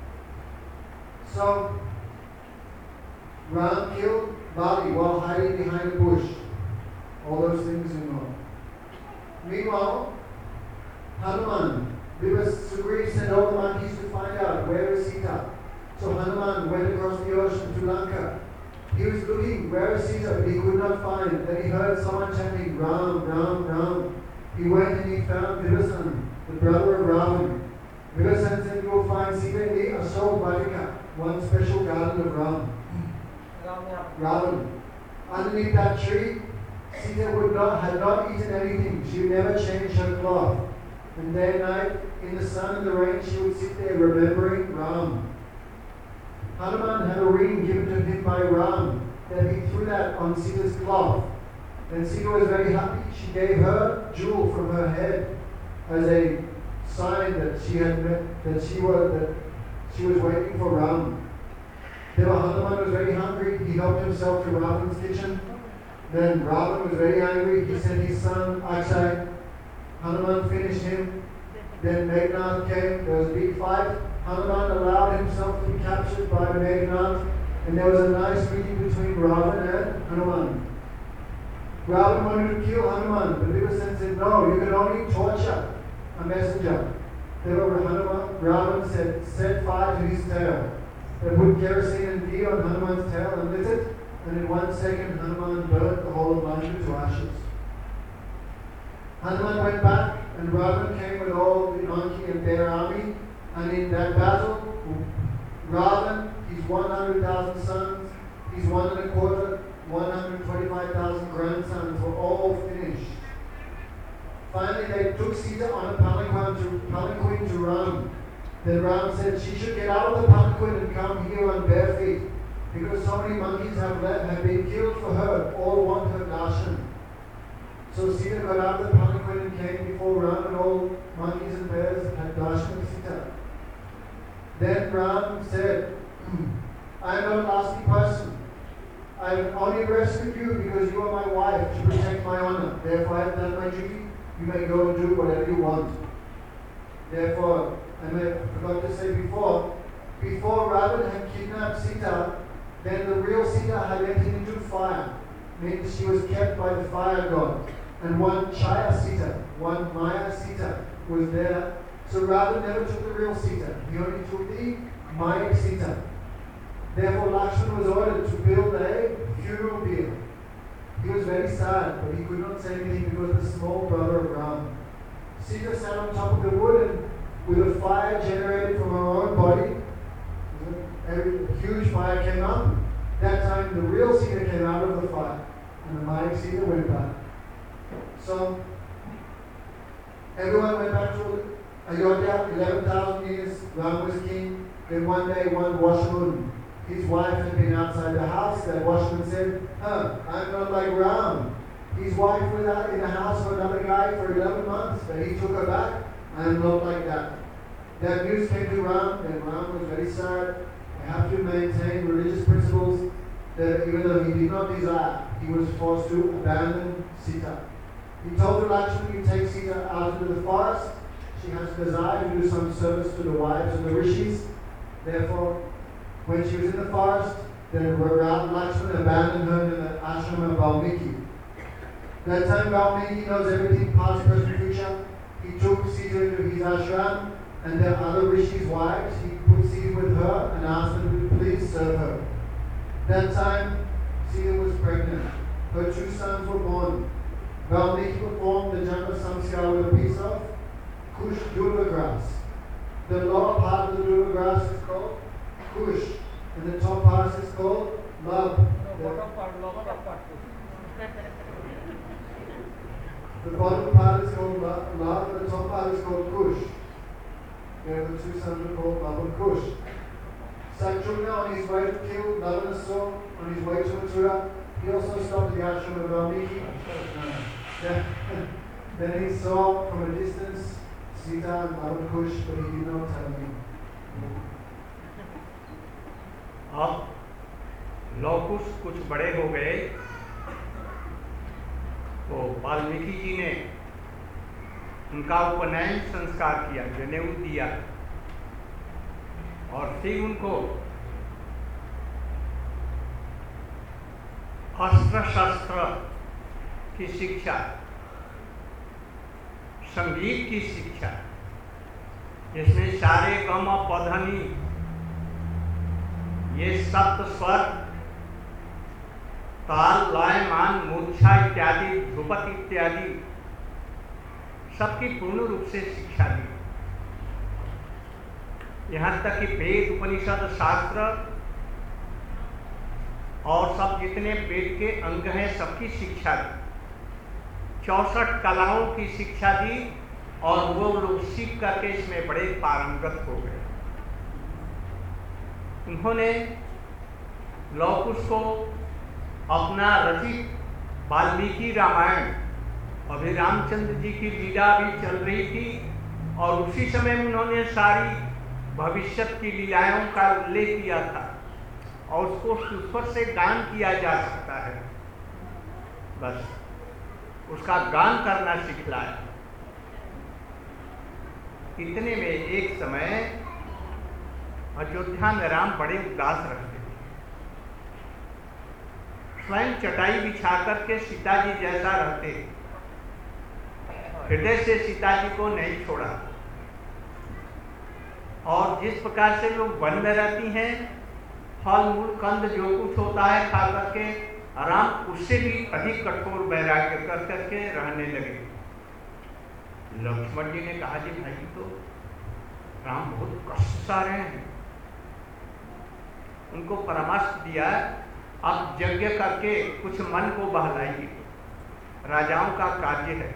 So Ram killed Bali while hiding behind a bush. All those things you know. Meanwhile, Hanuman, because Sugriva sent all the monkeys to find out where is Sita. So Hanuman went across the ocean to Lanka. He was looking, where is Sita, but he could not find. Then he heard someone chanting, Ram, Ram, Ram. He went and he found Vibhasan, the brother of Ravan. Vibhasan said, you will find Sita in the Ashok Vatika, one special garden of Ram. Ravan. Underneath that tree, Sita would not, had not eaten anything. She would never change her cloth. And day and night, in the sun and the rain, she would sit there remembering Ram. Hanuman had a ring given to him by Ram that he threw that on Sita's cloth. And Sita was very happy. She gave her jewel from her head as a sign that she had met, that she was that she was waiting for Ram. Then Hanuman was very hungry. He helped himself to Ravan's kitchen. Then Ravan was very angry. He sent his son Akshay. Hanuman finished him. Then Meghnad came. There was a big fight. Hanuman allowed himself to be captured by Meghnad. And there was a nice meeting between Ravan and Hanuman. Ravan wanted to kill Hanuman, but Vibhisana said, no, you can only torture a messenger. Therefore Hanuman, Ravan said, set fire to his tail. They put kerosene and ghee on Hanuman's tail and lit it, and in one second Hanuman burnt the whole of Lanka to ashes. Hanuman went back, and Ravan came with all the monkey and bear army, and in that battle, Ravan, his one hundred thousand sons, his one and a quarter, one hundred twenty-five thousand grandsons were all finished. Finally, they took Sita on a palanquin to, palanquin to Ram. Then Ram said she should get out of the palanquin and come here on bare feet, because so many monkeys have, left, have been killed for her, all want her darshan. So Sita got out of the palanquin and came before Ram, and all monkeys and bears had darshan of Sita. Then Ram said, I am not an asking person. I have only rescued you because you are my wife to protect my honor. Therefore I have done my duty. You may go and do whatever you want. Therefore, I may have forgot to say before, before Ravan had kidnapped Sita, then the real Sita had entered into fire, meaning she was kept by the fire god. And one Chaya Sita, one Maya Sita was there. So Ravan never took the real Sita. He only took the Maya Sita. Therefore Lakshmana was ordered to build a funeral bier. He was very sad, but he could not say anything because the small brother of Ram. Sita sat on top of the wood, and with a fire generated from her own body, a huge fire came up. That time the real Sita came out of the fire, and the Maya Sita went back. So everyone went back to Ayodhya, eleven thousand years, Ram was king. Then one day one washerman, his wife had been outside the house. That washerman said, huh, I'm not like Ram. His wife was out in the house for another guy for eleven months, but he took her back. I'm not like that. That news came to Ram, and Ram was very sad. I have to maintain religious principles that even though he did not desire, he was forced to abandon Sita. He told Lakshmana, you take Sita out into the forest. She has a desire to do some service to the wives of the rishis. Therefore, when she was in the forest, then Lakshmana abandoned her in the ashram of Valmiki. That time Valmiki knows everything, past, present, future. He took Sita into his ashram, and the other rishis' wives, he put Sita with her and asked them to please serve her. That time, Sita was pregnant. Her two sons were born. Valmiki performed the Janma Samskar with a piece of Kush Durva grass. The lower part of the Durva grass is called Kush, and the top part is called Love. The The bottom part is called Love, and the top part is called Kush. There the two sons were called Love and Kush. Satyugna, on his way to kill Navanasur, on his way to Mathura, he also stopped at the ashram of Valmiki. Then, then he saw from a distance Sita and Love and Kush, but he did not tell him. अब लौकुश कुछ बड़े हो गए तो वाल्मीकि जी ने उनका उपनयन संस्कार किया, जनेऊ दिया, और फिर उनको अस्त्र शस्त्र की शिक्षा, संगीत की शिक्षा, जिसमें सारे गम पधनी, ये सप्त स्वर, ताल, लय, मान, मूर्छा इत्यादि, ध्रुपद इत्यादि सबकी पूर्ण रूप से शिक्षा दी। यहाँ तक कि वेद, उपनिषद, शास्त्र और सब जितने वेद के अंग हैं सबकी शिक्षा दी। चौसठ कलाओं की शिक्षा दी और वो लोग सीख करके इसमें बड़े पारंगत हो गए। उन्होंने लौकुश को अपना रचित वाल्मीकि रामायण, अभी रामचंद्र जी की लीला भी चल रही थी और उसी समय उन्होंने सारी भविष्यत की लीलाओं का उल्लेख किया था। और उसको सुस्वर से गान किया जा सकता है, बस उसका गान करना सिखलाया। इतने में एक समय अयोध्या में राम बड़े उदास रहते थे। स्वयं चटाई बिछा करके सीता जी जैसा रहते, हृदय से सीता जी को नहीं छोड़ा। और जिस प्रकार से लोग वन में रहती हैं, फल मूल कंद जो कुछ होता है खा करके, राम उससे भी अधिक कठोर वैराग्य कर करके रहने लगे। लक्ष्मण जी ने कहा जी भाई तो राम बहुत कष्ट सा रहे हैं। उनको परामर्श दिया, आप यज्ञ करके कुछ मन को बहलाइए, राजाओं का कार्य है।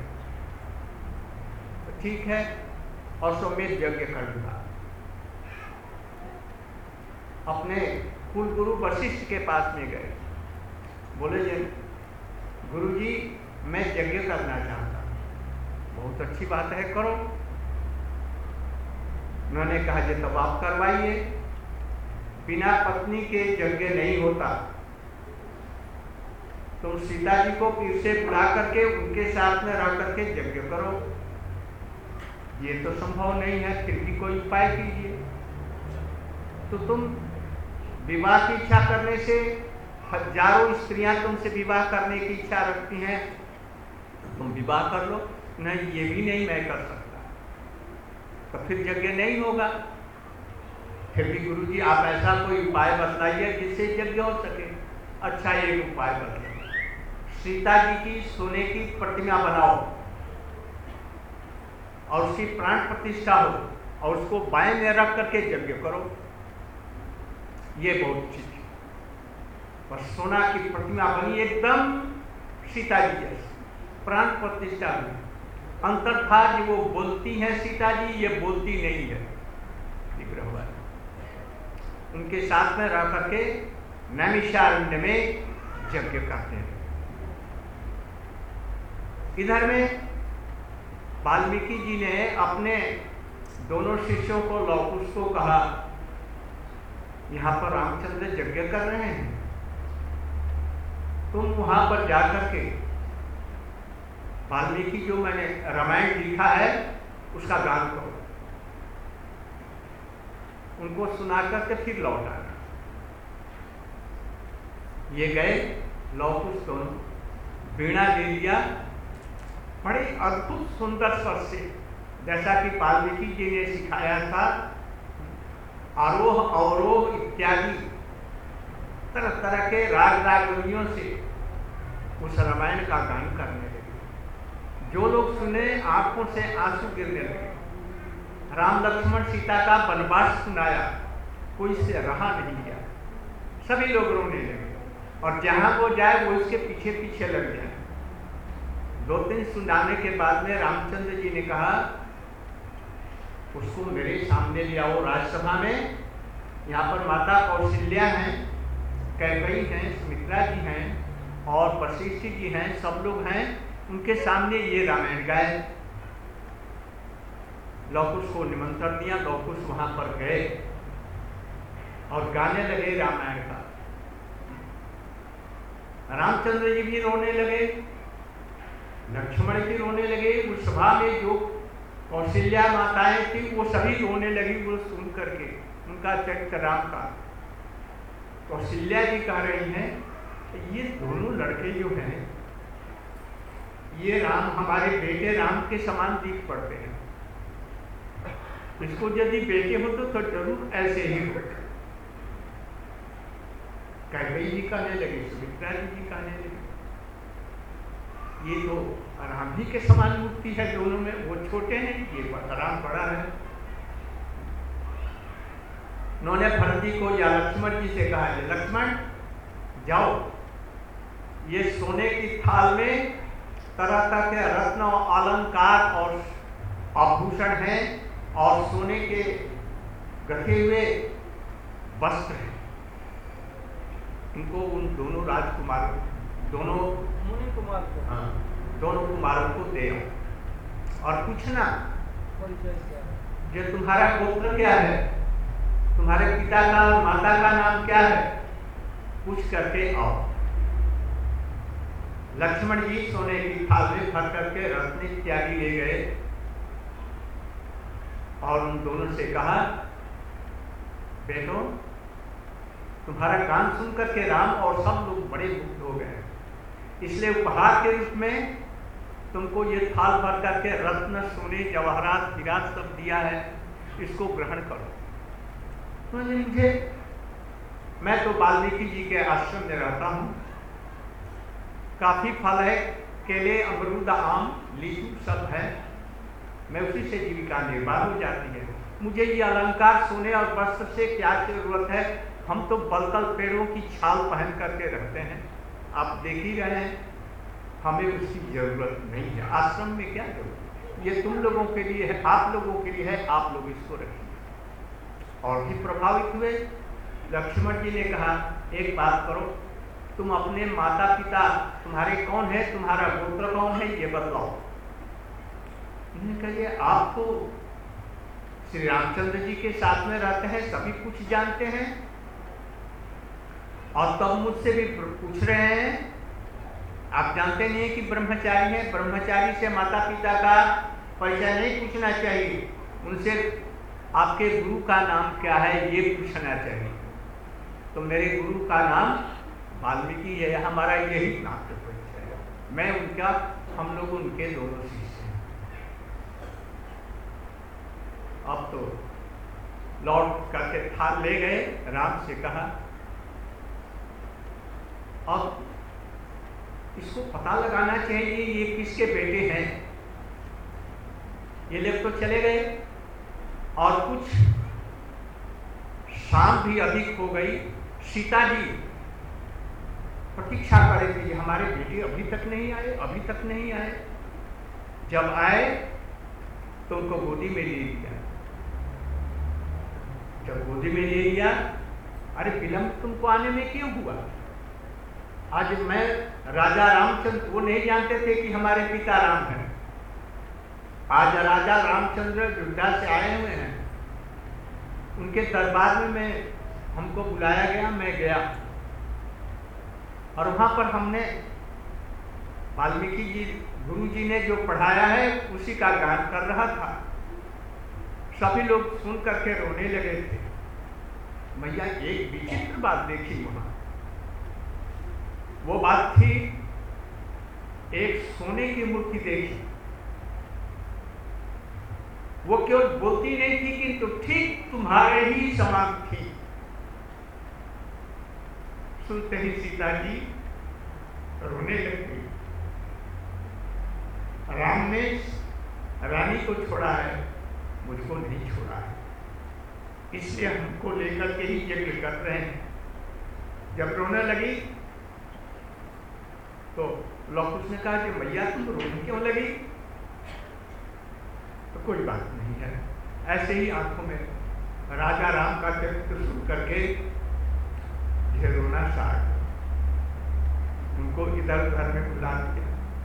तो ठीक है, और सौम्य यज्ञ कर दिया। अपने कुल गुरु वशिष्ठ के पास में गए, बोले जी गुरुजी मैं यज्ञ करना चाहता हूं। बहुत अच्छी बात है, करो। उन्होंने कहा जी तब आप करवाइए, बिना पत्नी के यज्ञ नहीं होता। तुम सीता जी को फिर से बुला करके उनके साथ में रह करके यज्ञ करो। ये तो संभव नहीं है, फिर भी कोई उपाय कीजिए। तो तुम विवाह की इच्छा करने से हजारों स्त्रियां तुमसे विवाह करने की इच्छा रखती हैं, तो तुम विवाह कर लो। नहीं, ये भी नहीं मैं कर सकता, तो फिर यज्ञ नहीं होगा। फिर भी गुरुजी आप ऐसा कोई उपाय बतलाइए जिससे यज्ञ हो सके। अच्छा, एक उपाय बताइए, सीता जी की सोने की प्रतिमा बनाओ और उसकी प्राण प्रतिष्ठा हो और उसको बाएं में रख करके यज्ञ करो। ये बहुत ठीक है। और सोना की प्रतिमा बनी एकदम सीता जी जैसी, प्राण प्रतिष्ठा हुई। अंतर था कि वो बोलती हैं सीता जी, ये बोलती नहीं है विग्रह वाले। उनके साथ में रह करके नैमिषारण्य में यज्ञ करते हैं। इधर में वाल्मीकि जी ने अपने दोनों शिष्यों को लौकुश को कहा, यहाँ पर रामचंद्र यज्ञ कर रहे हैं, तुम वहां पर जाकर के वाल्मीकि जो मैंने रामायण लिखा है उसका गान करो। उनको सुना करके फिर लौट आना। ये गए, लौकुश दोनों वीणा ले लिया, बड़े अद्भुत सुंदर स्वर से, जैसा कि वाल्मीकि जी ने सिखाया था, आरोह अवरोह इत्यादि तरह तरह के राग रागवलियों से उस रामायण का गान करने लगे। जो लोग सुने आंखों से आंसू गिरने लगे। राम लक्ष्मण सीता का वनवास सुनाया, कोई से रहा नहीं गया, सभी लोग रोने लगे और जहां वो जाए वो इसके पीछे पीछे लग जाए। दो दिन सुनाने के बाद में रामचंद्र जी ने कहा उसको मेरे सामने ले आओ राजसभा में। यहाँ पर माता कौशल्या हैं, कैकेयी हैं, सुमित्रा जी हैं और वशिष्ठ जी हैं, सब लोग हैं। उनके सामने ये रामायण गाए। लौकुश को निमंत्रण दिया, लौकुश वहां पर गए और गाने लगे रामायण का। रामचंद्र जी भी रोने लगे, लक्ष्मण भी रोने लगे। उस सभा में जो कौशल्या माताएं थी वो सभी रोने लगी वो सुन करके उनका चरित्र राम का। कौशल्या जी कह रही हैं ये दोनों लड़के जो हैं ये राम हमारे बेटे राम के समान दिख पड़ते हैं। इसको यदि बेटे हो तो जरूर ऐसे ही हो। कैकेयी जी कहने लगी, सुमित्रा जी कहने लगी ये तो राम ही के समान मूर्ति है दोनों में, वो छोटे हैं ये राम बड़ा है। उन्होंने भरत जी को या लक्ष्मण जी से कहा है लक्ष्मण जाओ, ये सोने की थाल में तरह तरह के रत्न और अलंकार और आभूषण हैं और सोने के गथे हुए वस्त्र हैं। इनको उन दोनों राजकुमारों दोनों मुनि कुमार को हाँ दोनों कुमारों को दे और पूछना जो तुम्हारा गोत्र क्या है, तुम्हारे पिता का और माता का नाम क्या है, पूछ करके आओ। लक्ष्मण जी सोने की थाल में भर करके रत्न इत्यादि ले गए और उन दोनों से कहा, बेटो तुम्हारा गान सुन करके राम और सब लोग बड़े मुग्ध हो गए, इसलिए उपहार के रूप में तुमको ये थाल भर करके रत्न सोने जवाहरात हीरा सब दिया है, इसको ग्रहण करो। तो मुझे मैं तो वाल्मीकि जी के आश्रम में रहता हूँ, काफी फल है, केले अमरूद आम लीचू सब है, मैं उसी से जीविका निर्वाह हो जाती है। मुझे ये अलंकार सोने और वस्त्र से क्या जरूरत है, हम तो बलकल पेड़ों की छाल पहन करके रहते हैं, आप देख ही रहे हैं, हमें उसकी जरूरत नहीं है। आश्रम में क्या जरूरत, ये तुम लोगों के लिए है, आप लोगों के लिए है, आप लोग इसको रखिए। और भी प्रभावित हुए। लक्ष्मण जी ने कहा, एक बात करो, तुम अपने माता पिता तुम्हारे कौन है, तुम्हारा गोत्र कौन है, ये बतलाओ। उन्होंने कहा, आप तो श्री रामचंद्र जी के साथ में रहते हैं, सभी कुछ जानते हैं, और तब मुझसे भी पूछ रहे हैं, आप जानते नहीं है कि ब्रह्मचारी हैं, ब्रह्मचारी से माता पिता का परिचय नहीं पूछना चाहिए, उनसे आपके गुरु का नाम क्या है ये पूछना चाहिए। तो मेरे गुरु का नाम वाल्मीकि है, हमारा यही नाट्य परिचय है, मैं उनका, हम लोग उनके दोनों शिष्य हैं। अब तो लौट करके थाल ले गए, राम से कहा, अब इसको पता लगाना चाहिए ये किसके बेटे हैं। ये लोग तो चले गए और कुछ शाम भी अधिक हो गई। सीता जी प्रतीक्षा कर रही थी, हमारे बेटे अभी तक नहीं आए, अभी तक नहीं आए। जब आए तो उनको गोदी में ले लिया। जब गोदी में ले लिया, अरे विलंब तुमको आने में क्यों हुआ? आज मैं राजा रामचंद्र, वो नहीं जानते थे कि हमारे पिता राम हैं। आज राजा रामचंद्र अयोध्या से आए हुए हैं, उनके दरबार में मैं हमको बुलाया गया, मैं गया और वहां पर हमने वाल्मीकि जी गुरु जी ने जो पढ़ाया है उसी का गान कर रहा था। सभी लोग सुन करके रोने लगे थे। मैया एक विचित्र बात देखी वहां, वो बात थी, एक सोने की मूर्ति देखी, वो क्यों बोलती नहीं थी कि तो ठीक तुम्हारे ही समान थी। सुनते ही सीता जी रोने लगी। राम ने रानी को छोड़ा है, मुझको नहीं छोड़ा है, इसलिए हमको लेकर के ही यज्ञ कर रहे हैं। जब रोने लगी तो लौकुश ने कहा कि मैया तुम रोने क्यों लगी? तो कोई बात नहीं है, ऐसे ही आंखों में राजा राम का चरित्र सुन करके यह रोना स्टार्ट। उनको इधर उधर में बुला दिया।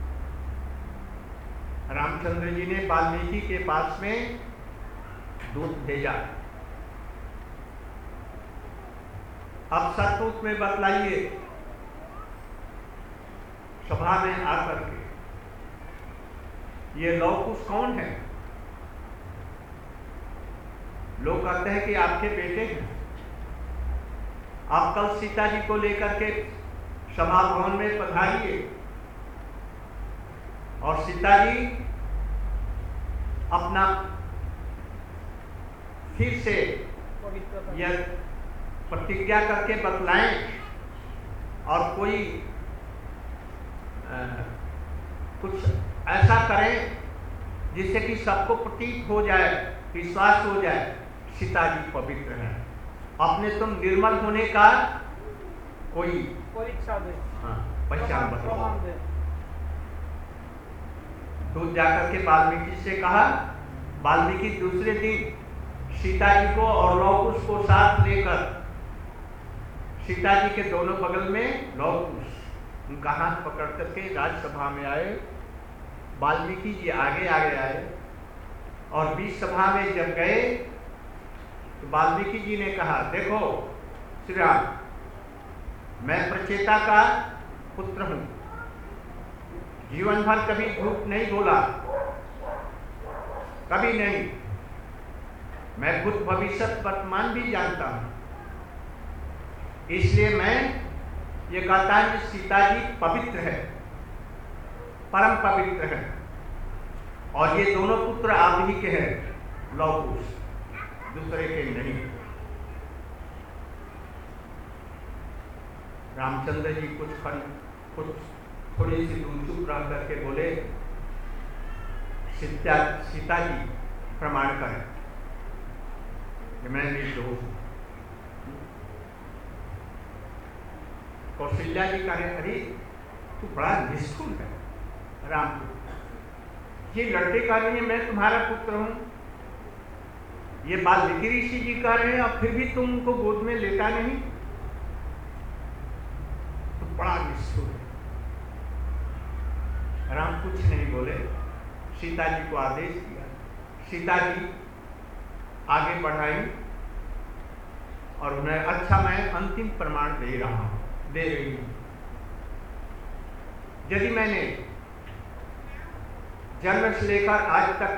रामचंद्र जी ने वाल्मीकि के पास में दूत भेजा। अब सतूत में बतलाइए, सभा में आकर के, ये लौकुश कौन है? लोग कहते हैं कि आपके बेटे हैं। आप कल सीता जी को लेकर के सभा भवन में पधारिए और सीता जी अपना फिर से यह प्रतिज्ञा करके बतलाएं और कोई आ, कुछ ऐसा करें जिससे कि सबको प्रतीत हो जाए, विश्वास हो जाए सीता जी पवित्र है। अपने तुम निर्मल होने का कोई परीक्षा दे, हाँ पहचान बताओ। दे। दूध जाकर के वाल्मीकि से कहा। वाल्मीकि दूसरे दिन सीता जी को और लौकुश को साथ लेकर सीता जी के दोनों बगल में लौकुश उनका हाथ पकड़ करके राजसभा में आए। वाल्मीकि जी आगे आगे आए और बीच सभा में जब गए तो वाल्मीकि जी ने कहा, देखो श्री राम, मैं प्रचेता का पुत्र हूं, जीवन भर कभी झूठ नहीं बोला, कभी नहीं। मैं भूत भविष्य वर्तमान भी जानता हूं, इसलिए मैं ये कहता हूं कि सीता जी पवित्र है, परम पवित्र है, और ये दोनों पुत्र आप ही के हैं, लौ कुश, दूसरे के नहीं। रामचंद्र जी कुछ खन कुछ थोड़ी सी दूर चुप रह करके बोले, सीता सीता जी प्रमाण करें कि मैं निर्दोष हूं। कौशल्या जी कह रहे, अरे तू बड़ा निष्ठुर है राम, ये लड़के कह रहे हैं मैं तुम्हारा पुत्र हूं, ये वाल्मीकि ऋषि जी कह रहे हैं और फिर भी तुम उनको गोद में लेता नहीं, तो बड़ा निष्ठुर है। राम कुछ नहीं बोले, सीता जी को आदेश दिया, सीता जी आगे बढ़ाई और उन्हें, अच्छा मैं अंतिम प्रमाण दे रहा हूं, दे रही हूं। यदि मैंने जन्म से लेकर आज तक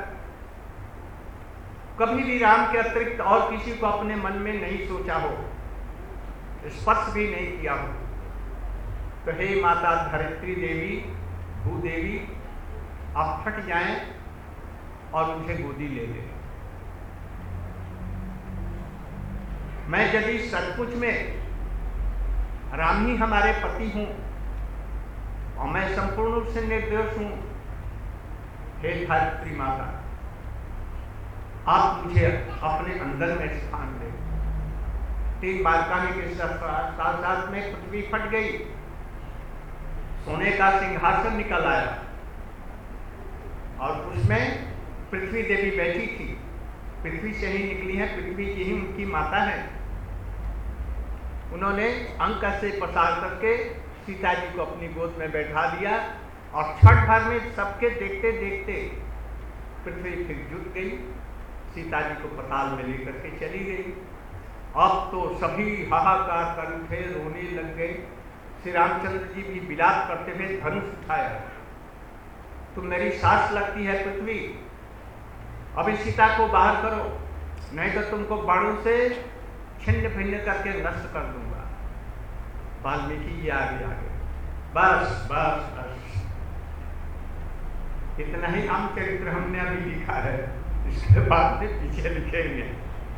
कभी भी राम के अतिरिक्त और किसी को अपने मन में नहीं सोचा हो, स्पर्श भी नहीं किया हो, तो हे माता धरित्री देवी, भूदेवी, आप फट जाएं और मुझे गोदी ले ले। मैं यदि सचमुच में राम ही हमारे पति हूं और मैं संपूर्ण रूप से निर्दोष हूं, हे धरित्री माता, आप मुझे अपने अंदर में स्थान दें। तीन बालकानी के साथ साथ में पृथ्वी फट गई, सोने का सिंहासन निकल आया और उसमें पृथ्वी देवी बैठी थी। पृथ्वी से ही निकली है, पृथ्वी जी ही उनकी माता है। उन्होंने अंक से पसार करके सीता जी को अपनी गोद में बैठा दिया और क्षण भर में सबके देखते देखते पृथ्वी फिर जुट गई, सीता जी को पताल में लेकर के चली गई। अब तो सभी हाहाकार कर उठे, रोने लग गए। श्री रामचंद्र जी भी विलाप करते हुए धनुष उठाया, तुम मेरी सास लगती है पृथ्वी, अभी सीता को बाहर करो, नहीं तो तुमको बाणों से छिन्न भिन्न करके नष्ट कर दूंगा। वाल्मीकि जी आगे आगे, बस बस बस, इतना ही रामचरित्र हमने अभी लिखा है, इसके बाद में पीछे लिखेंगे।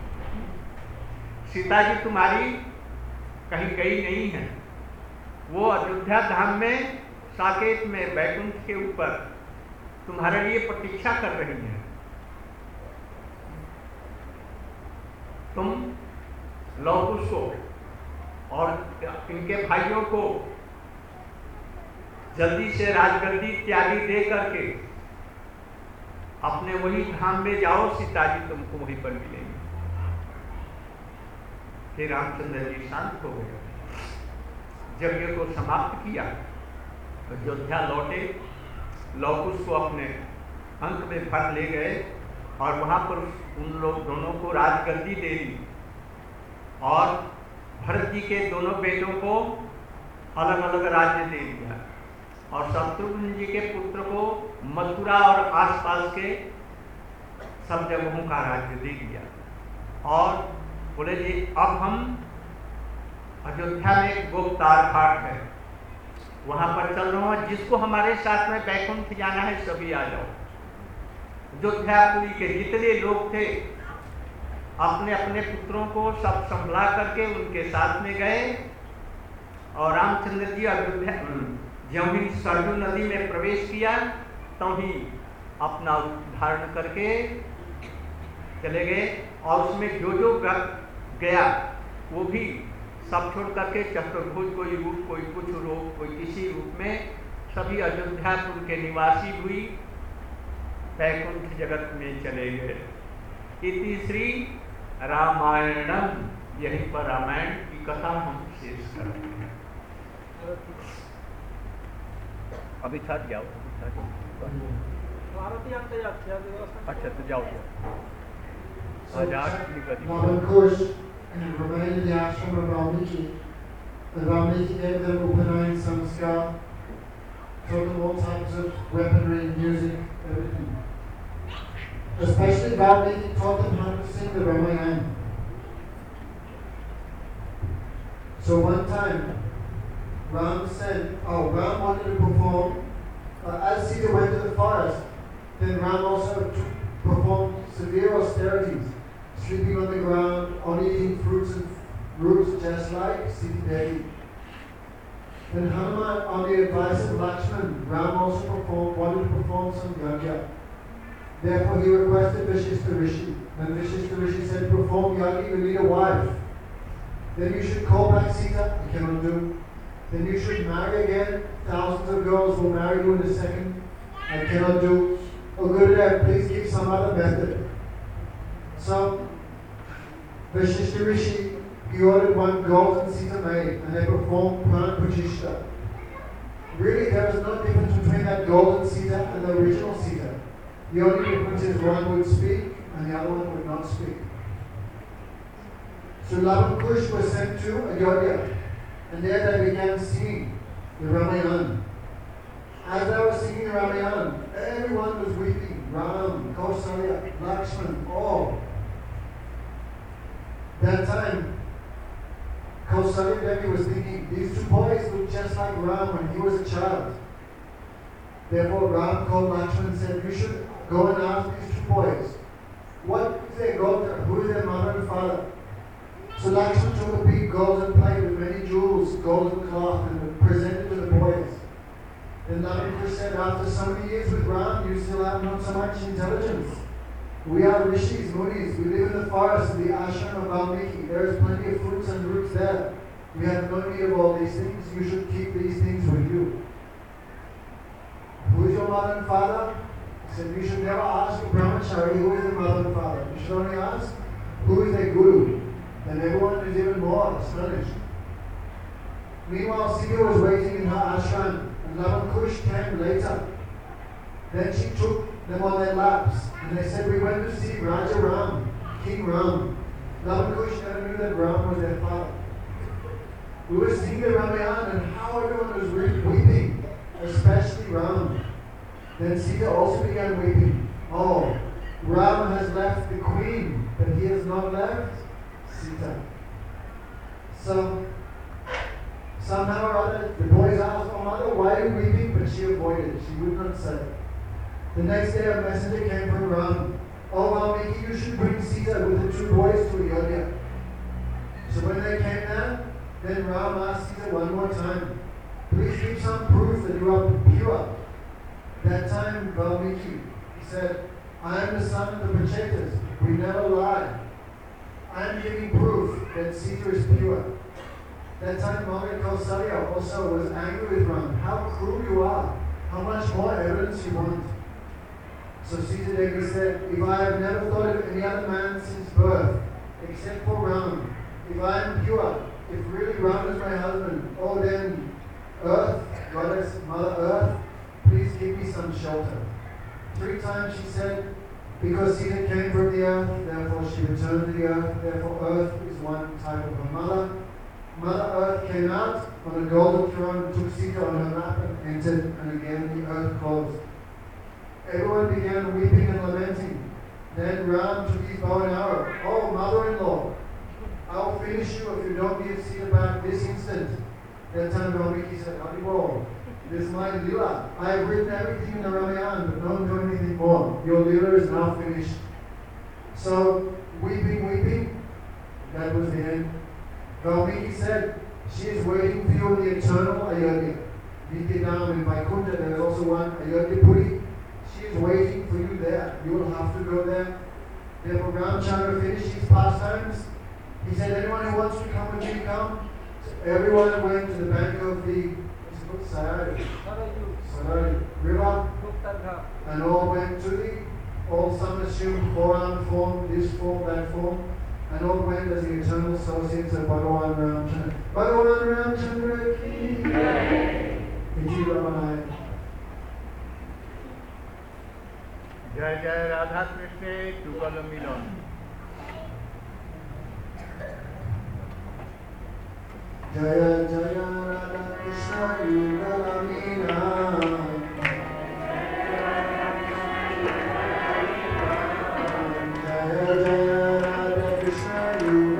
सीता जी तुम्हारी कहीं गई नहीं है, वो अयोध्या धाम में साकेत में बैकुंठ के ऊपर तुम्हारे लिए प्रतीक्षा कर रही है। तुम लौ कुश को और इनके भाइयों को जल्दी से राजगद्दी इत्यादि दे करके अपने वही धाम में जाओ, सीता जी तुमको वहीं पर मिलेंगे। फिर रामचंद्र जी शांत हो गए, यज्ञ को समाप्त किया, अयोध्या लौटे, लौ कुश को अपने अंक में भर ले गए और वहां पर उन लोग दोनों को राजगद्दी दे दी और भरत जी के दोनों बेटों को अलग अलग राज्य दे दिया और शत्रुघ्न जी के पुत्र को मथुरा और आसपास के सब जगहों का राज्य दे दिया और बोले जी अब हम अयोध्या में गोपतार घाट है, वहां पर चल रहा हूं, जिसको हमारे साथ में बैकुंठ जाना है सभी आ जाओ। अयोध्यापुरी के जितने लोग थे अपने अपने पुत्रों को सब संभला करके उनके साथ में गए और रामचंद्र जी अयोध्या जब ही सरयू नदी में प्रवेश किया तो ही अपना धारण करके चले गए और उसमें जो जो गया वो भी सब छोड़ करके चतुर्भुज, कोई रूप, कोई कुछ रूप, कोई किसी रूप में, सभी अयोध्यापुर के निवासी हुई बैकुंठ जगत में चले गए। इति श्री रामायणम, यहीं पर रामायण की कथा हम शेष करते हैं। अभी था जाओ, अच्छा तो जाओ So, Lord Kush remained in the ashram of Valmiki And Valmiki gave them Upanayana Samskar, taught them all types of weaponry, music, everything. Especially Valmiki taught them how to sing the Ramayana. So one time, Ram said, oh, Ram wanted to perform, uh, as Sita went to the forest, then Ram also performed severe austerities, sleeping on the ground, only eating fruits and roots, just like Sita Devi. Then Hanuman, on the advice of Lakshman, Ram also performed, wanted to perform some yajna. Therefore he requested Vashishta Rishi. When Vashishta Rishi said, perform yajna, you need a wife. Then you should call back Sita, you cannot do. Then you should marry again. Thousands of girls will marry you in a second. I cannot do. Oh, Gurudev, please give some other method. So, Vashishta Rishi, he ordered one golden Sita maid, and they performed Pran Pratishta. Really, there was no difference between that golden Sita and the original Sita. The only difference is one would speak, and the other one would not speak. So Lava Kush was sent to Ayodhya, and there they began singing the Ramayana. As they were singing the Ramayana, everyone was weeping. Ram, Kausalya, Lakshman, all. That time, Kausalya Devi was thinking, these two boys look just like Ram when he was a child. Therefore Ram called Lakshman and said, you should go and ask these two boys, what is their gotra? Who is their mother and father? So Lakshman took a big golden plate with many jewels, golden cloth, and presented to the boys. Then Lava said, after so many years with Ram, you still have not so much intelligence. We are rishis, munis, we live in the forest, the ashram of Valmiki. There is plenty of fruits and roots there. We have no need of all these things. You should keep these things with you. Who is your mother and father? He said, you should never ask a brahmachari who is their mother and father. You should only ask who is their guru. Then everyone is even more astonished. Meanwhile, Sita was waiting in her ashram, and Lava Kush came later. Then she took them on their laps, and they said, we went to see Raja Ram, King Ram. Lava Kush never knew that Ram was their father. We were singing the Ramayana, and how everyone was weeping, especially Ram. Then Sita also began weeping. Oh, Ram has left the queen, but he has not left Sita. So, somehow or other, the boys asked, oh mother, why are you weeping? But she avoided. She would not say. The next day a messenger came from Ram. Oh Valmiki, you should bring Sita with the two boys to Ayodhya. So when they came there, then Ram asked Sita one more time, please give some proof that you are pure. That time Valmiki, he said, I am the son of the Prachetas. We never lie. I am giving proof that Sita is pure. That time Mother Kausalya also was angry with Ram. How cruel you are. How much more evidence you want. So Sita Devi said, if I have never thought of any other man since birth, except for Ram, if I am pure, if really Ram is my husband, oh then, Earth, Goddess, Mother Earth, please give me some shelter. Three times she said, because Sita came from the earth, therefore she returned to the earth, therefore earth is one type of her mother. Mother Earth came out on a golden throne, took Sita on her lap and entered, and again the earth closed. Everyone began weeping and lamenting. Then Ram took his bow and arrow. Oh, mother-in-law, I'll finish you if you don't give Sita back this instant. That time Valmiki said, Haribol, this is my lila. I have written everything in the Ramayana, but don't do anything more. Your lila is now finished. So, weeping, weeping, that was the end. Valmiki said, she is waiting for you in the eternal Ayodhya. Nityanam in Vaikuntha, there is also one Ayodhya Puri. She is waiting for you there. You will have to go there. Therefore Ramchandra finished his pastimes. He said, anyone who wants to come with me, come. So everyone went to the bank of the Sarari, Sarari river, and all went to the, all some assumed four-armed form, this form, that form, and all went as the eternal associates of Bhagavan Ramchandra. Bhagavan Ramchandra ki Jai. Vijay Ramanaya. जय जय राधा कृष्ण जुगल मिलन। Jaya Jaya Radha Krishna Yugala Meena. Jaya Jaya Radha Krishna Yugala